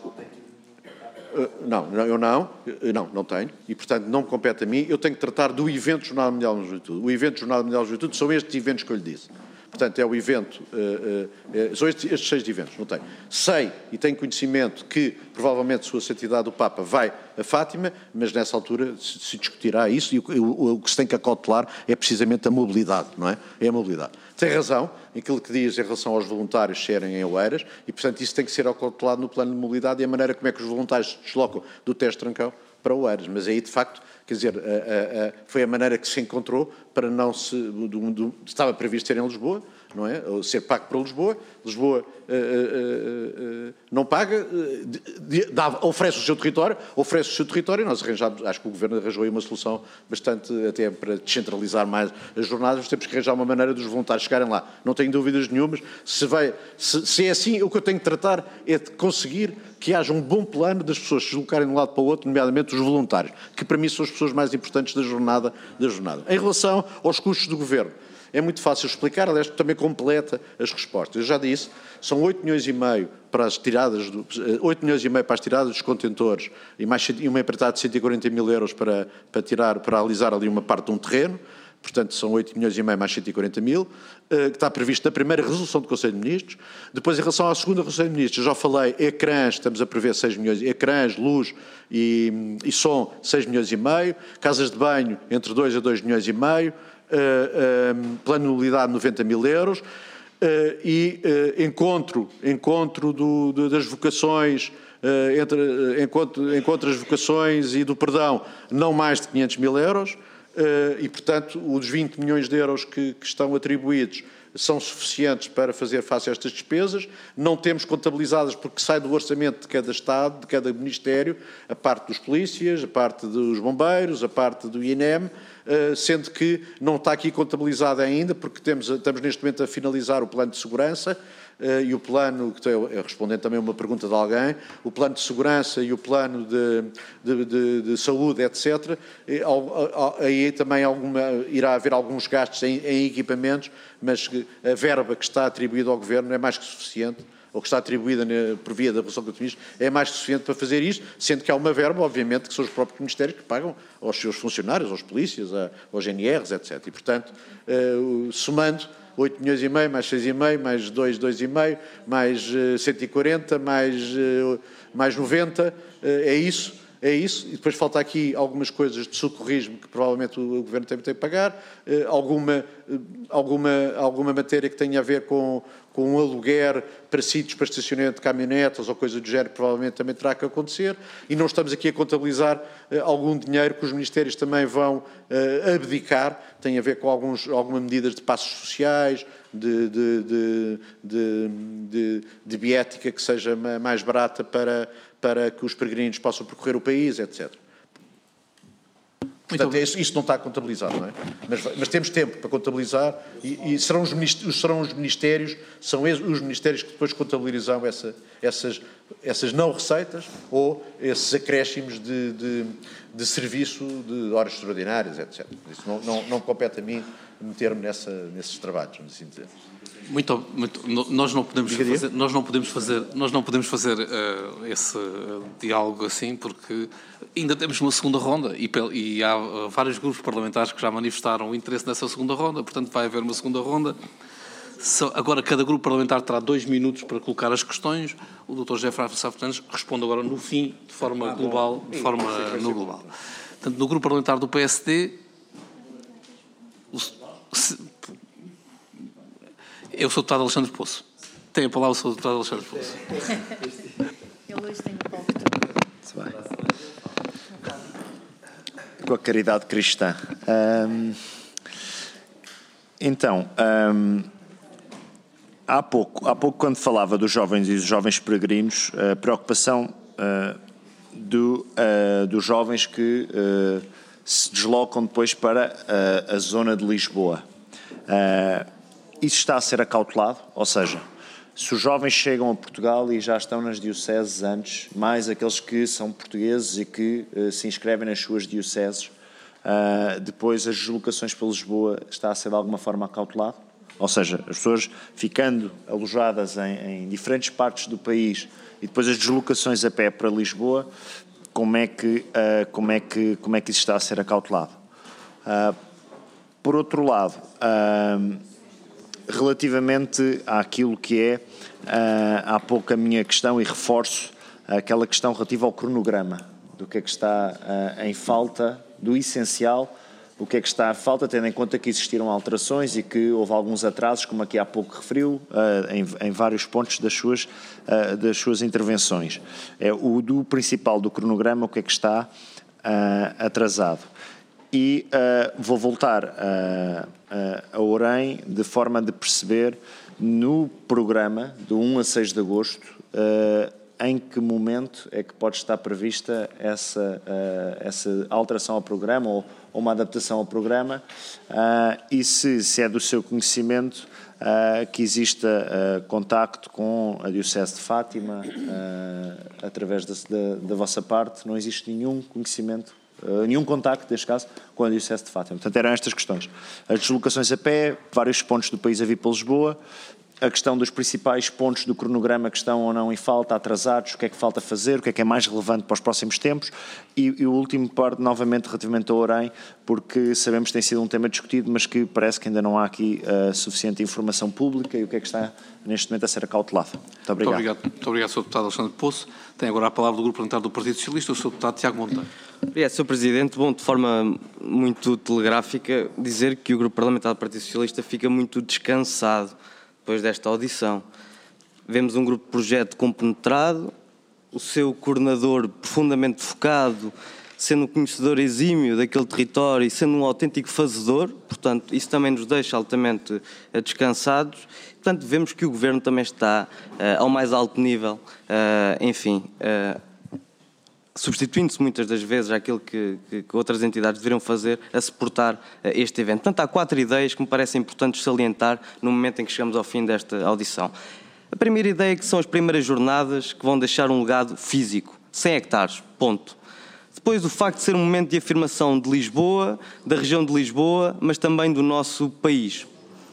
Speaker 3: não tenho, e portanto não compete a mim, eu tenho que tratar do evento Jornada Mundial da Juventude. O evento Jornada Mundial da Juventude são estes eventos que eu lhe disse. Portanto, é o evento, são estes 6 eventos, não tenho. Sei e tenho conhecimento que provavelmente Sua Santidade o Papa vai a Fátima, mas nessa altura se discutirá isso e o que se tem que acautelar é precisamente a mobilidade, não é? É a mobilidade. Tem razão naquilo que diz em relação aos voluntários serem em Oeiras e, portanto, isso tem que ser acautelado no plano de mobilidade e a maneira como é que os voluntários se deslocam do Tejo Trancão para Oeiras. Mas aí, de facto, quer dizer, foi a maneira que se encontrou para não se... estava previsto ser em Lisboa, não é? Ou ser pago para Lisboa. Lisboa não paga, oferece o seu território e nós arranjamos, acho que o Governo arranjou aí uma solução bastante, até para descentralizar mais as jornadas, temos que arranjar uma maneira dos voluntários chegarem lá. Não tenho dúvidas nenhumas. Se é assim, o que eu tenho que tratar é de conseguir que haja um bom plano das pessoas se deslocarem de um lado para o outro, nomeadamente os voluntários, que para mim são as pessoas mais importantes da jornada. Em relação aos custos do Governo, é muito fácil explicar, aliás, também completa as respostas. Eu já disse, são 8 milhões e meio para as tiradas, 8 milhões e meio para as tiradas dos contentores e uma empreitada de 140 mil euros para alisar ali uma parte de um terreno. Portanto, são 8 milhões e meio mais 140 mil, que está previsto na primeira resolução do Conselho de Ministros. Depois, em relação à segunda Conselho de Ministros, eu já falei, ecrãs, estamos a prever 6 milhões, ecrãs, luz e som, 6 milhões e meio, casas de banho, entre 2 a 2 milhões e meio, plano de mobilidade, 90 mil euros, e encontro das vocações, encontro as vocações e do perdão, não mais de 500 mil euros, e, portanto, os 20 milhões de euros que estão atribuídos são suficientes para fazer face a estas despesas. Não temos contabilizadas, porque sai do orçamento de cada Estado, de cada Ministério, a parte dos polícias, a parte dos bombeiros, a parte do INEM, sendo que não está aqui contabilizada ainda, porque estamos neste momento a finalizar o plano de segurança, e o plano, respondendo também a uma pergunta de alguém, o plano de segurança e o plano de saúde, etc., aí também irá haver alguns gastos em equipamentos, mas a verba que está atribuída ao Governo é mais que suficiente, ou que está atribuída por via da Resolução do Ministro, é mais que suficiente para fazer isto, sendo que há uma verba, obviamente, que são os próprios Ministérios que pagam aos seus funcionários, aos polícias, aos GNRs, etc. E, portanto, somando 8 milhões e meio, mais 6,5, mais 2,5, mais 140, mais 90, é isso. E depois falta aqui algumas coisas de socorrismo que provavelmente o Governo tem que pagar, alguma matéria que tenha a ver com um aluguer para sítios para estacionamento de caminhonetas ou coisa do género, que provavelmente também terá que acontecer, e não estamos aqui a contabilizar algum dinheiro que os Ministérios também vão abdicar, tem a ver com algumas medidas de passos sociais, de biética que seja mais barata para que os peregrinos possam percorrer o país, etc. Portanto, isso não está contabilizado, não é? Mas temos tempo para contabilizar e serão os Ministérios, são os Ministérios que depois contabilizarão essas não receitas ou esses acréscimos de serviço, de horas extraordinárias, etc. Isso não compete a mim meter-me nesses trabalhos, vamos assim dizer.
Speaker 1: Nós não podemos fazer esse diálogo assim, porque ainda temos uma segunda ronda e há vários grupos parlamentares que já manifestaram o interesse nessa segunda ronda, portanto vai haver uma segunda ronda. Agora cada grupo parlamentar terá 2 minutos para colocar as questões. O Dr. José Sá Fernandes responde agora no fim, de forma global. Portanto, no grupo parlamentar do PSD, eu sou o deputado Alexandre Poço. Tem a palavra o Sr. deputado Alexandre Poço.
Speaker 5: Ele hoje tem o palco todo.
Speaker 2: Com a caridade cristã. Há pouco quando falava dos jovens e dos jovens peregrinos, a preocupação dos jovens que se deslocam depois para a zona de Lisboa. Isso está a ser acautelado, ou seja, se os jovens chegam a Portugal e já estão nas dioceses antes, mais aqueles que são portugueses e que se inscrevem nas suas dioceses, depois as deslocações para Lisboa está a ser de alguma forma acautelado? Ou seja, as pessoas ficando alojadas em diferentes partes do país e depois as deslocações a pé para Lisboa, como é que isso está a ser acautelado? Por outro lado, relativamente àquilo que é há pouco a minha questão, e reforço aquela questão relativa ao cronograma, do que é que está em falta, do essencial, o que é que está em falta, tendo em conta que existiram alterações e que houve alguns atrasos, como aqui há pouco referiu, em vários pontos das suas intervenções. O do principal do cronograma, o que é que está atrasado. E vou voltar a Orem de forma de perceber no programa do 1 a 6 de agosto em que momento é que pode estar prevista essa alteração ao programa ou uma adaptação ao programa e se é do seu conhecimento que exista contacto com a Diocese de Fátima através da vossa parte. Não existe nenhum conhecimento, nenhum contacto, neste caso, com a Diocese de Fátima. Portanto, eram estas questões. As deslocações a pé, vários pontos do país a vir para Lisboa, a questão dos principais pontos do cronograma que estão ou não em falta, atrasados, o que é que falta fazer, o que é mais relevante para os próximos tempos, e o último parte, novamente, relativamente ao Orem, porque sabemos que tem sido um tema discutido, mas que parece que ainda não há aqui suficiente informação pública e o que é que está, neste momento, a ser acautelado. Muito obrigado.
Speaker 1: Muito obrigado, Sr. Deputado Alexandre Poço. Tem agora a palavra do Grupo Parlamentar do Partido Socialista, o Sr. Deputado Tiago Monteiro.
Speaker 4: Obrigado, Sr. Presidente. Bom, de forma muito telegráfica, dizer que o Grupo Parlamentar do Partido Socialista fica muito descansado depois desta audição. Vemos um grupo de projeto compenetrado, o seu coordenador profundamente focado sendo um conhecedor exímio daquele território e sendo um autêntico fazedor, portanto, isso também nos deixa altamente descansados. Portanto, vemos que o Governo também está ao mais alto nível, substituindo-se muitas das vezes àquilo que outras entidades deveriam fazer a suportar este evento. Portanto, há 4 ideias que me parecem importantes salientar no momento em que chegamos ao fim desta audição. A primeira ideia é que são as primeiras jornadas que vão deixar um legado físico, 100 hectares, ponto. Depois, o facto de ser um momento de afirmação de Lisboa, da região de Lisboa, mas também do nosso país.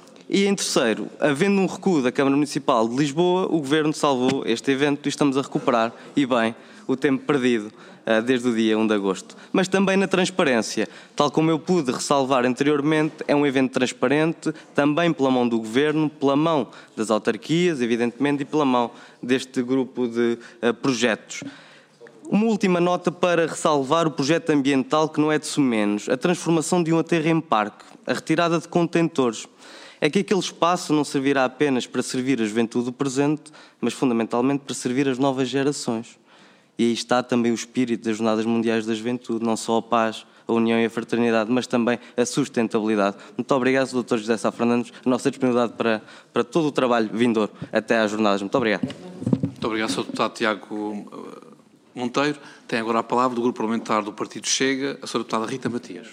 Speaker 4: E em terceiro, havendo um recuo da Câmara Municipal de Lisboa, o Governo salvou este evento e estamos a recuperar, e bem, o tempo perdido desde o dia 1 de agosto. Mas também na transparência, tal como eu pude ressalvar anteriormente, é um evento transparente, também pela mão do Governo, pela mão das autarquias, evidentemente, e pela mão deste grupo de projetos. Uma última nota para ressalvar o projeto ambiental que não é de sumenos, a transformação de um aterro em parque, a retirada de contentores. É que aquele espaço não servirá apenas para servir a juventude do presente, mas fundamentalmente para servir as novas gerações. E aí está também o espírito das Jornadas Mundiais da Juventude, não só a paz, a união e a fraternidade, mas também a sustentabilidade. Muito obrigado, Dr. José Sá Fernandes, a nossa disponibilidade para todo o trabalho vindouro até às jornadas. Muito obrigado.
Speaker 1: Muito obrigado, Sr. Deputado Tiago Monteiro. Tem agora a palavra do Grupo Parlamentar do Partido Chega, a Sra. Deputada Rita Matias.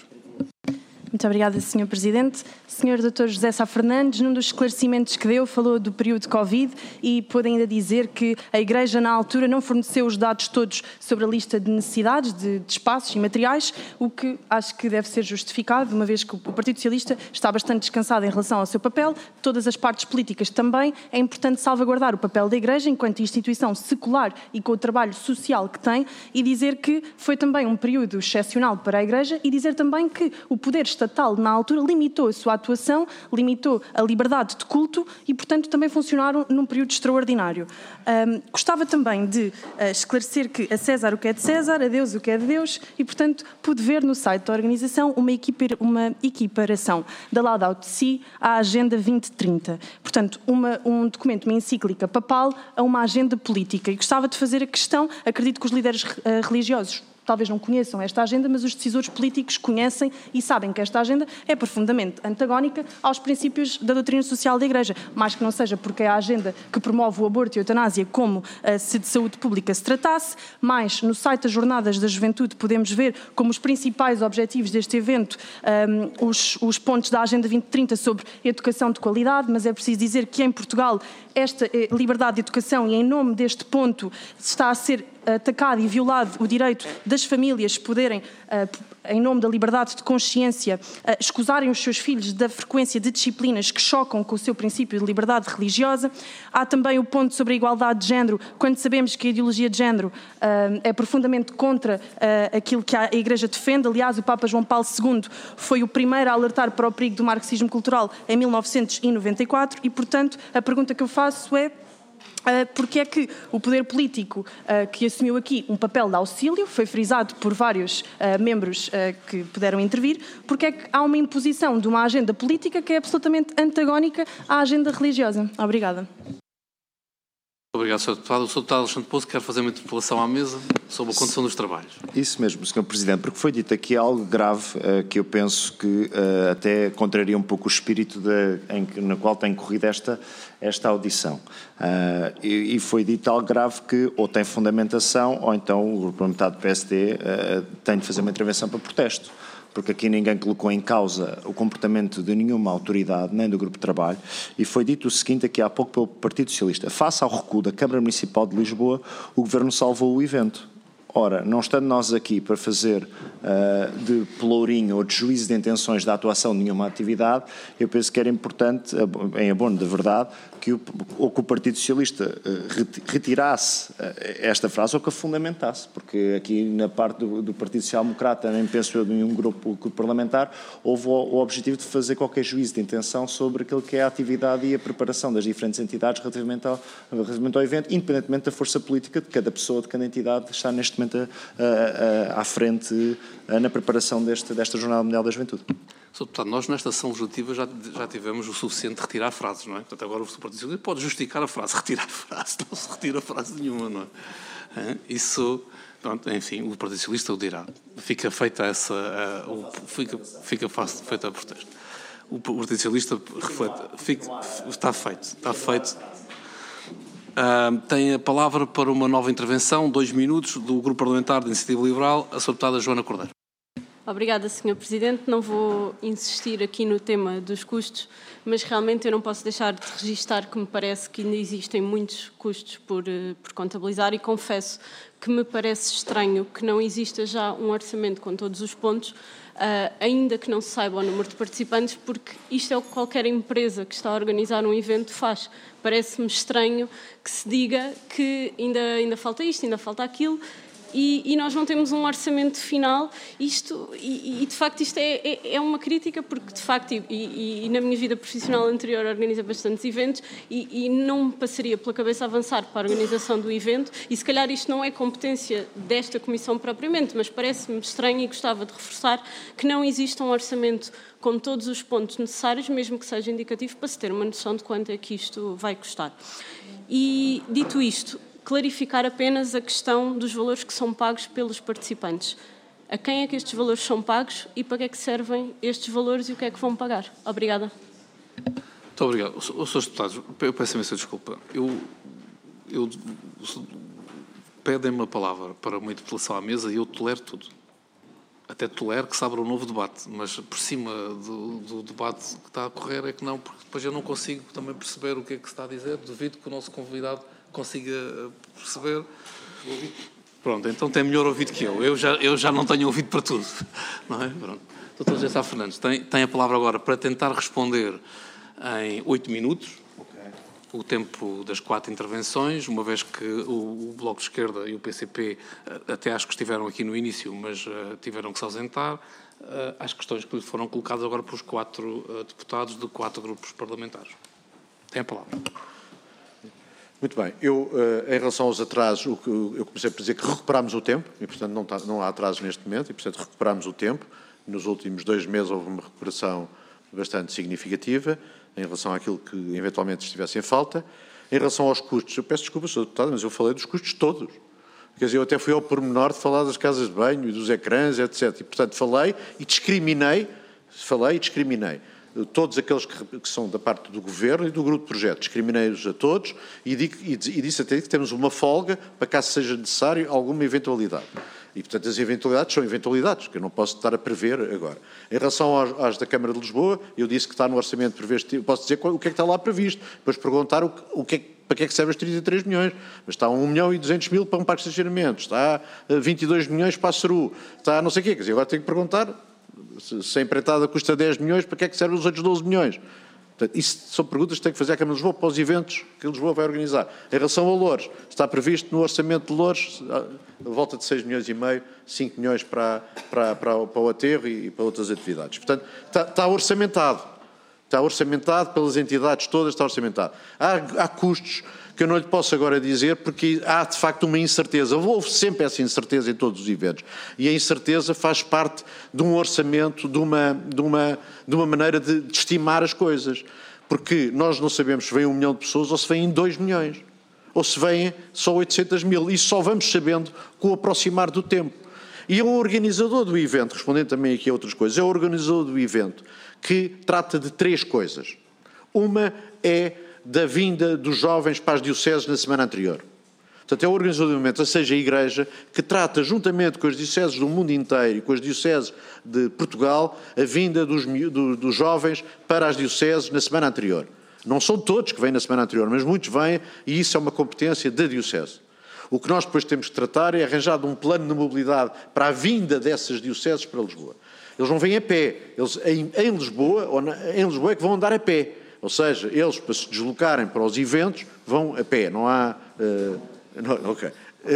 Speaker 5: Muito obrigada, Sr. Presidente. Sr. Dr. José Sá Fernandes, num dos esclarecimentos que deu, falou do período de Covid e pôde ainda dizer que a Igreja, na altura, não forneceu os dados todos sobre a lista de necessidades de espaços e materiais, o que acho que deve ser justificado, uma vez que o Partido Socialista está bastante descansado em relação ao seu papel, todas as partes políticas também. É importante salvaguardar o papel da Igreja enquanto instituição secular e com o trabalho social que tem, e dizer que foi também um período excepcional para a Igreja, e dizer também que o poder estatal, na altura, limitou a sua atuação, limitou a liberdade de culto e, portanto, também funcionaram num período extraordinário. Gostava também de esclarecer que a César o que é de César, a Deus o que é de Deus, e, portanto, pude ver no site da organização uma equiparação da Laudato Si à Agenda 2030. Portanto, um documento, uma encíclica papal a uma agenda política. E gostava de fazer a questão, acredito que os líderes religiosos talvez não conheçam esta agenda, mas os decisores políticos conhecem e sabem que esta agenda é profundamente antagónica aos princípios da doutrina social da Igreja, mais que não seja porque é a agenda que promove o aborto e a eutanásia como se de saúde pública se tratasse, mas no site das Jornadas da Juventude podemos ver como os principais objetivos deste evento, os pontos da Agenda 2030 sobre educação de qualidade, mas é preciso dizer que em Portugal esta liberdade de educação, e em nome deste ponto está a ser atacado e violado o direito das famílias poderem, em nome da liberdade de consciência, escusarem os seus filhos da frequência de disciplinas que chocam com o seu princípio de liberdade religiosa. Há também o ponto sobre a igualdade de género, quando sabemos que a ideologia de género é profundamente contra aquilo que a Igreja defende. Aliás, o Papa João Paulo II foi o primeiro a alertar para o perigo do marxismo cultural em 1994 e, portanto, a pergunta que eu faço é: porque é que o poder político que assumiu aqui um papel de auxílio, foi frisado por vários membros que puderam intervir, porque é que há uma imposição de uma agenda política que é absolutamente antagónica à agenda religiosa? Obrigada.
Speaker 1: Obrigado, Sr. Deputado. O Sr. Deputado Alexandre Pouso quer fazer uma interpelação à mesa sobre a condução dos trabalhos. Isso
Speaker 2: mesmo, Sr. Presidente, porque foi dito aqui algo grave que eu penso que até contraria um pouco o espírito na qual tem corrido esta audição. E foi dito algo grave que ou tem fundamentação ou então o Grupo Parlamentar do PSD tem de fazer uma intervenção para protesto. Porque aqui ninguém colocou em causa o comportamento de nenhuma autoridade, nem do Grupo de Trabalho, e foi dito o seguinte aqui há pouco pelo Partido Socialista: face ao recuo da Câmara Municipal de Lisboa, o Governo salvou o evento. Ora, não estando nós aqui para fazer de pelourinho ou de juízo de intenções da atuação de nenhuma atividade, eu penso que era importante, em abono da verdade, que o Partido Socialista retirasse esta frase ou que a fundamentasse, porque aqui na parte do Partido Social Democrata, nem penso eu de nenhum grupo parlamentar, houve o objetivo de fazer qualquer juízo de intenção sobre aquilo que é a atividade e a preparação das diferentes entidades relativamente ao evento, independentemente da força política de cada pessoa, de cada entidade que está neste momento à frente na preparação desta Jornada Mundial da Juventude.
Speaker 1: Sr. Deputado, nós nesta sessão legislativa já tivemos o suficiente de retirar frases, não é? Portanto, agora o Partido Socialista pode justificar a frase, retirar a frase, não se retira frase nenhuma, não é? Isso Pronto, enfim, o Partido Socialista o dirá. Fica feita feita a protesto. O Partido Socialista reflete, está feito. Tem a palavra para uma nova intervenção, 2 minutos, do Grupo Parlamentar de Iniciativa Liberal, a sua deputada Joana Cordeiro.
Speaker 6: Obrigada, Sr. Presidente. Não vou insistir aqui no tema dos custos, mas realmente eu não posso deixar de registar que me parece que ainda existem muitos custos por contabilizar e confesso que me parece estranho que não exista já um orçamento com todos os pontos, ainda que não se saiba o número de participantes, porque isto é o que qualquer empresa que está a organizar um evento faz. Parece-me estranho que se diga que ainda falta isto, ainda falta aquilo, e nós não temos um orçamento final. De facto isto é uma crítica, porque de facto, e na minha vida profissional anterior organizo bastantes eventos e não me passaria pela cabeça avançar para a organização do evento, e se calhar isto não é competência desta comissão propriamente, mas parece-me estranho e gostava de reforçar que não existe um orçamento com todos os pontos necessários, mesmo que seja indicativo, para se ter uma noção de quanto é que isto vai custar. E dito isto, clarificar apenas a questão dos valores que são pagos pelos participantes. A quem é que estes valores são pagos e para que é que servem estes valores e o que é que vão pagar? Obrigada.
Speaker 1: Muito obrigado. Os senhores deputados, eu peço imensa desculpa. Pedem-me a palavra para uma interpelação à mesa e eu tolero tudo. Até tolero que se abra um novo debate, mas por cima do debate que está a correr é que não, porque depois eu não consigo também perceber o que é que se está a dizer. Duvido que o nosso convidado consiga perceber. Pronto, então tem melhor ouvido que eu. Eu já não tenho ouvido para tudo. Não é? Pronto. Dr. José Sá Fernandes tem a palavra agora para tentar responder em 8 minutos, o tempo das 4 intervenções, uma vez que o Bloco de Esquerda e o PCP até acho que estiveram aqui no início, mas tiveram que se ausentar, às questões que lhe foram colocadas agora pelos 4 deputados de 4 grupos parlamentares. Tem a palavra.
Speaker 3: Muito bem. Em relação aos atrasos, eu comecei por dizer que recuperámos o tempo, e, portanto, não há atrasos neste momento, e, portanto, recuperámos o tempo. Nos últimos 2 meses houve uma recuperação bastante significativa em relação àquilo que eventualmente estivesse em falta. Em relação aos custos, eu peço desculpa, Sr. Deputado, mas eu falei dos custos todos. Quer dizer, eu até fui ao pormenor de falar das casas de banho e dos ecrãs, etc. E, portanto, falei e discriminei todos aqueles que são da parte do Governo e do grupo de projeto. Discriminei-os a todos e disse até que temos uma folga para caso seja necessário alguma eventualidade. E, portanto, as eventualidades são eventualidades, que eu não posso estar a prever agora. Em relação às da Câmara de Lisboa, eu disse que está no orçamento previsto, eu posso dizer o que é que está lá previsto, depois perguntar para que é que servem os 33 milhões. Mas está 1.200.000 para um parque de estacionamento, está 22 milhões para a CERU, está não sei o quê. Quer dizer, agora tenho que perguntar, se a empreitada custa 10 milhões, para que é que servem os outros 12 milhões? Portanto, isso são perguntas que tem que fazer a Câmara de Lisboa para os eventos que Lisboa vai organizar. Em relação a Loures, está previsto no orçamento de Loures a volta de 6 milhões e meio, 5 milhões para o aterro e para outras atividades. Portanto, está orçamentado. Está orçamentado pelas entidades todas, está orçamentado. Há custos que eu não lhe posso agora dizer, porque há de facto uma incerteza. Houve sempre essa incerteza em todos os eventos. E a incerteza faz parte de um orçamento, de uma maneira de estimar as coisas. Porque nós não sabemos se vem 1 milhão de pessoas ou se vêm 2 milhões. Ou se vêm só 800.000. Isso só vamos sabendo com o aproximar do tempo. E é o organizador do evento, respondendo também aqui a outras coisas, é o organizador do evento que trata de 3 coisas. Uma é da vinda dos jovens para as dioceses na semana anterior. Portanto, é o organizador do evento, ou seja, a Igreja, que trata, juntamente com as dioceses do mundo inteiro e com as dioceses de Portugal, a vinda dos jovens para as dioceses na semana anterior. Não são todos que vêm na semana anterior, mas muitos vêm, e isso é uma competência da diocese. O que nós depois temos que tratar é arranjar um plano de mobilidade para a vinda dessas dioceses para Lisboa. Eles não vêm a pé, eles em Lisboa é que vão andar a pé. Ou seja, eles, para se deslocarem para os eventos, vão a pé, não há... ok.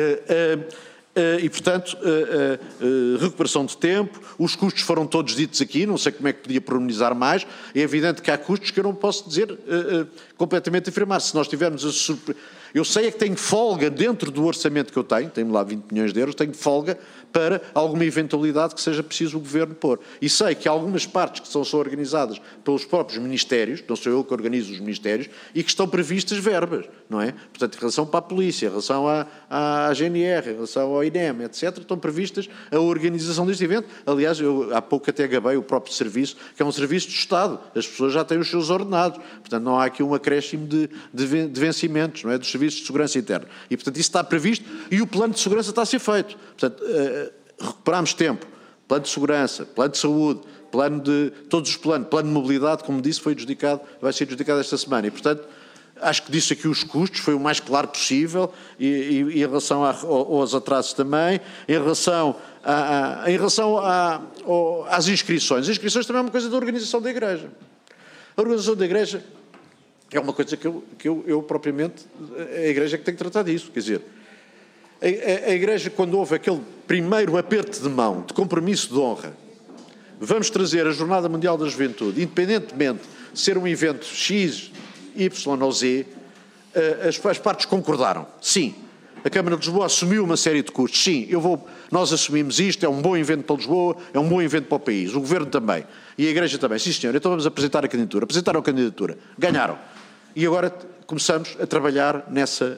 Speaker 3: E, portanto, recuperação de tempo, os custos foram todos ditos aqui, não sei como é que podia pormenizar mais, é evidente que há custos que eu não posso dizer completamente afirmar. Se nós tivermos Eu sei é que tenho folga dentro do orçamento que eu tenho lá 20 milhões de euros, tenho folga para alguma eventualidade que seja preciso o Governo pôr. E sei que há algumas partes que são organizadas pelos próprios ministérios, não sou eu que organizo os ministérios, e que estão previstas verbas, não é? Portanto, em relação para a Polícia, em relação à GNR, em relação ao INEM, etc., estão previstas a organização deste evento. Aliás, eu há pouco até gabei o próprio serviço, que é um serviço do Estado. As pessoas já têm os seus ordenados. Portanto, não há aqui um acréscimo de vencimentos, não é? Dos serviços de segurança interna. E, portanto, isso está previsto e o plano de segurança está a ser feito. Portanto, recuperamos tempo. Plano de segurança, plano de saúde, plano de todos os planos, plano de mobilidade, como disse, vai ser adjudicado esta semana. E, portanto, acho que disse aqui os custos, foi o mais claro possível, e em relação aos atrasos também, em relação às inscrições. As inscrições também é uma coisa da organização da Igreja. A organização da Igreja é uma coisa que eu propriamente, a Igreja é que tem que tratar disso. Quer dizer, a Igreja, quando houve aquele primeiro aperto de mão, de compromisso de honra, vamos trazer a Jornada Mundial da Juventude, independentemente de ser um evento X, Y ou Z, as partes concordaram. Sim, a Câmara de Lisboa assumiu uma série de custos. Sim, nós assumimos isto, é um bom evento para Lisboa, é um bom evento para o país. O Governo também. E a Igreja também. Sim, senhor, então vamos apresentar a candidatura. Apresentaram a candidatura. Ganharam. E agora começamos a trabalhar nessa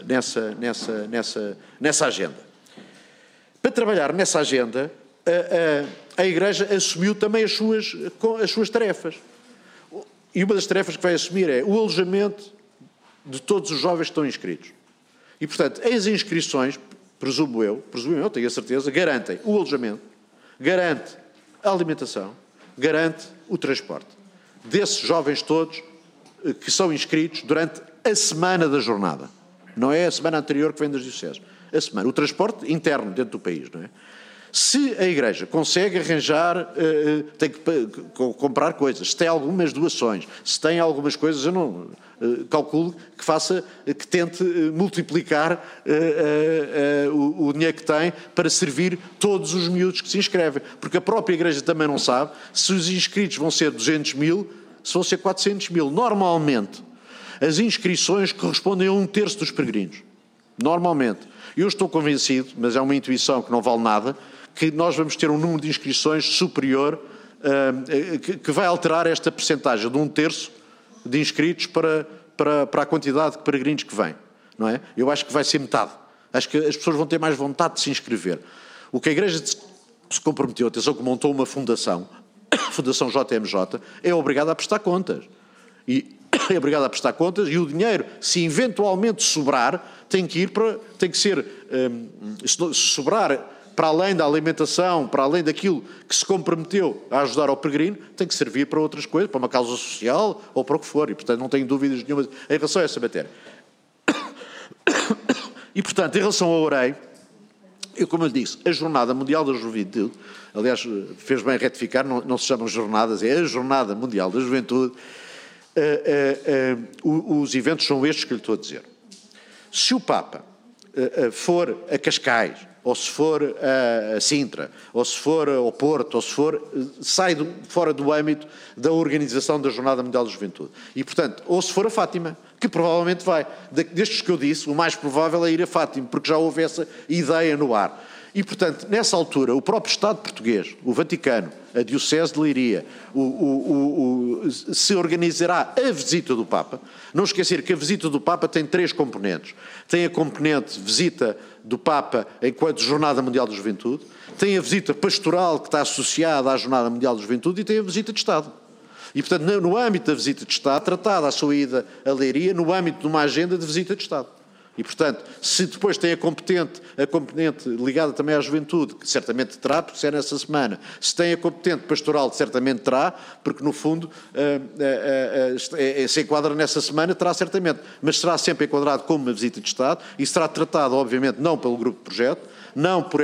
Speaker 3: agenda. Para trabalhar nessa agenda, a Igreja assumiu também as suas tarefas. E uma das tarefas que vai assumir é o alojamento de todos os jovens que estão inscritos. E, portanto, as inscrições, presumo eu, tenho a certeza, garantem o alojamento, garante a alimentação, garante o transporte desses jovens todos que são inscritos durante a semana da jornada. Não é a semana anterior que vem das dioceses. A semana. O transporte interno dentro do país, não é? Se a Igreja consegue arranjar, tem que comprar coisas, se tem algumas doações, se tem algumas coisas, eu não calculo que tente multiplicar o dinheiro que tem para servir todos os miúdos que se inscrevem. Porque a própria Igreja também não sabe se os inscritos vão ser 200 mil, se vão ser 400 mil. Normalmente, as inscrições correspondem a 1/3 dos peregrinos. Normalmente. Eu estou convencido, mas é uma intuição que não vale nada, que nós vamos ter um número de inscrições superior, que vai alterar esta percentagem de 1/3 de inscritos para a quantidade de peregrinos que vêm, não é? Eu acho que vai ser metade. Acho que as pessoas vão ter mais vontade de se inscrever. O que a Igreja se comprometeu, atenção, que montou uma fundação, a Fundação JMJ, é obrigada a prestar contas. E é obrigada a prestar contas e o dinheiro, se eventualmente sobrar, tem que ser, se sobrar para além da alimentação, para além daquilo que se comprometeu a ajudar ao peregrino, tem que servir para outras coisas, para uma causa social ou para o que for. E, portanto, não tenho dúvidas nenhuma em relação a essa matéria. E, portanto, em relação ao OREI, como eu lhe disse, a Jornada Mundial da Juventude, aliás, fez bem retificar, não se chamam jornadas, é a Jornada Mundial da Juventude. Os eventos são estes que lhe estou a dizer. Se o Papa for a Cascais, ou se for a Sintra, ou se for ao Porto, ou se for, sai fora do âmbito da organização da Jornada Mundial da Juventude. E, portanto, ou se for a Fátima, que provavelmente vai. Destes que eu disse, o mais provável é ir a Fátima, porque já houve essa ideia no ar. E, portanto, nessa altura, o próprio Estado português, o Vaticano, a Diocese de Leiria, se organizará a visita do Papa. Não esquecer que a visita do Papa tem 3 componentes. Tem a componente visita do Papa enquanto Jornada Mundial da Juventude, tem a visita pastoral que está associada à Jornada Mundial da Juventude e tem a visita de Estado. E, portanto, no âmbito da visita de Estado, tratada a sua ida a Leiria, no âmbito de uma agenda de visita de Estado. E, portanto, se depois tem a componente ligada também à juventude, que certamente terá, porque se é nessa semana, se tem a competente pastoral, certamente terá, porque no fundo se enquadra nessa semana, terá certamente, mas será sempre enquadrado como uma visita de Estado e será tratado, obviamente, não pelo grupo de projeto, não por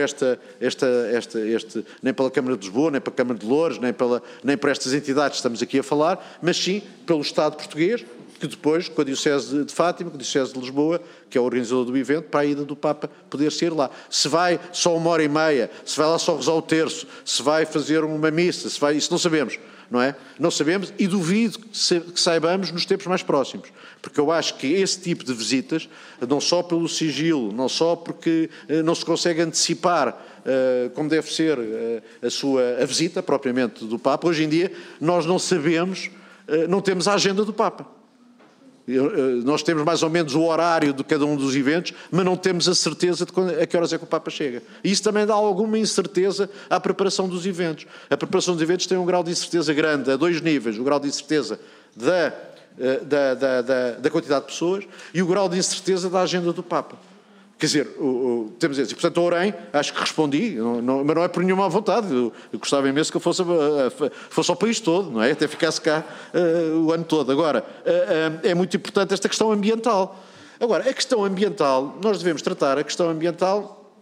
Speaker 3: nem pela Câmara de Lisboa, nem pela Câmara de Loures, nem por estas entidades que estamos aqui a falar, mas sim pelo Estado português, que depois, com a Diocese de Fátima, com a Diocese de Lisboa, que é o organizador do evento, para a ida do Papa poder ser lá. Se vai só 1h30, se vai lá só rezar o terço, se vai fazer uma missa, isso não sabemos. não é? Não sabemos e duvido que saibamos nos tempos mais próximos, porque eu acho que esse tipo de visitas, não só pelo sigilo, não só porque não se consegue antecipar como deve ser a visita propriamente do Papa, hoje em dia nós não sabemos, não temos a agenda do Papa. Nós temos mais ou menos o horário de cada um dos eventos, mas não temos a certeza de a que horas é que o Papa chega. E isso também dá alguma incerteza à preparação dos eventos. A preparação dos eventos tem um grau de incerteza grande, a 2 níveis. O grau de incerteza da quantidade de pessoas e o grau de incerteza da agenda do Papa. Quer dizer, temos esse. Portanto, a Orem, acho que respondi, mas não é por nenhuma vontade. Eu gostava imenso que eu fosse ao país todo, não é? Até ficasse cá o ano todo. Agora, é muito importante esta questão ambiental. Agora, a questão ambiental, nós devemos tratar a questão ambiental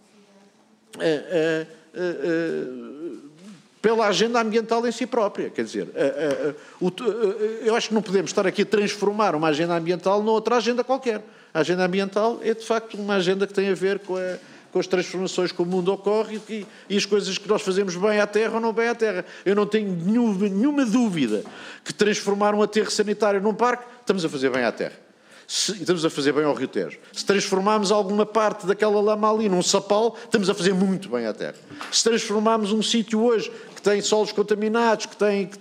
Speaker 3: pela agenda ambiental em si própria. Quer dizer, eu acho que não podemos estar aqui a transformar uma agenda ambiental noutra agenda qualquer. A agenda ambiental é, de facto, uma agenda que tem a ver com as transformações que o mundo ocorre e as coisas que nós fazemos bem à terra ou não bem à terra. Eu não tenho nenhuma dúvida que transformar um aterro sanitário num parque, estamos a fazer bem à terra. Estamos a fazer bem ao Rio Tejo. Se transformarmos alguma parte daquela lama ali num sapal, estamos a fazer muito bem à terra. Se transformarmos um sítio hoje que tem solos contaminados, que tem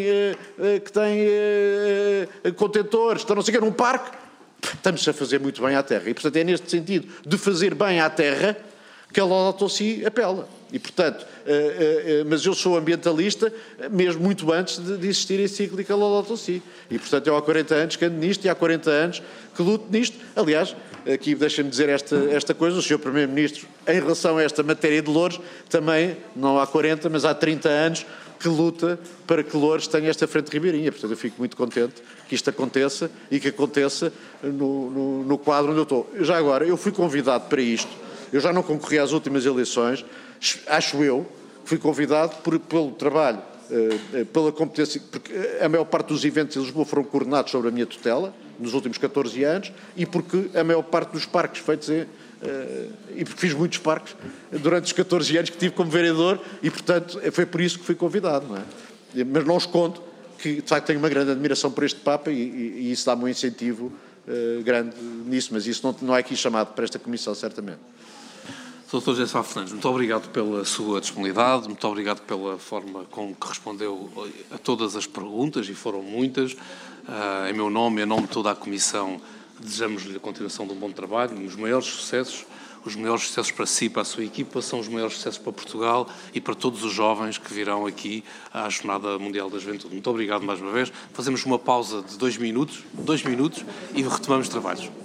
Speaker 3: contentores, que não sei o quê, num parque, estamos a fazer muito bem à terra. E, portanto, é neste sentido de fazer bem à terra que a Laudato Si apela. E, portanto, mas eu sou ambientalista mesmo muito antes de existir a encíclica Laudato Si. E, portanto, eu há 40 anos que ando nisto e há 40 anos que luto nisto. Aliás, aqui deixa-me dizer esta coisa, o Sr. Primeiro-Ministro, em relação a esta matéria de Loures, também, não há 40, mas há 30 anos, que luta para que Loures tenha esta frente ribeirinha. Portanto, eu fico muito contente que isto aconteça e que aconteça no quadro onde eu estou. Já agora, eu fui convidado para isto, eu já não concorri às últimas eleições, acho eu, fui convidado pelo trabalho, pela competência, porque a maior parte dos eventos em Lisboa foram coordenados sobre a minha tutela, nos últimos 14 anos, e porque a maior parte dos parques feitos e porque fiz muitos parques durante os 14 anos que tive como vereador e, portanto, foi por isso que fui convidado, não é? Mas não escondo que, de facto, tenho uma grande admiração por este Papa e isso dá-me um incentivo grande nisso, mas isso não é aqui chamado para esta comissão, certamente.
Speaker 1: Dr. José Sá Fernandes, muito obrigado pela sua disponibilidade, muito obrigado pela forma com que respondeu a todas as perguntas, e foram muitas. Em meu nome e em nome de toda a Comissão, desejamos-lhe a continuação de um bom trabalho, os maiores sucessos para si, para a sua equipa, são os maiores sucessos para Portugal e para todos os jovens que virão aqui à Jornada Mundial da Juventude. Muito obrigado mais uma vez. Fazemos uma pausa de 2 minutos e retomamos os trabalhos.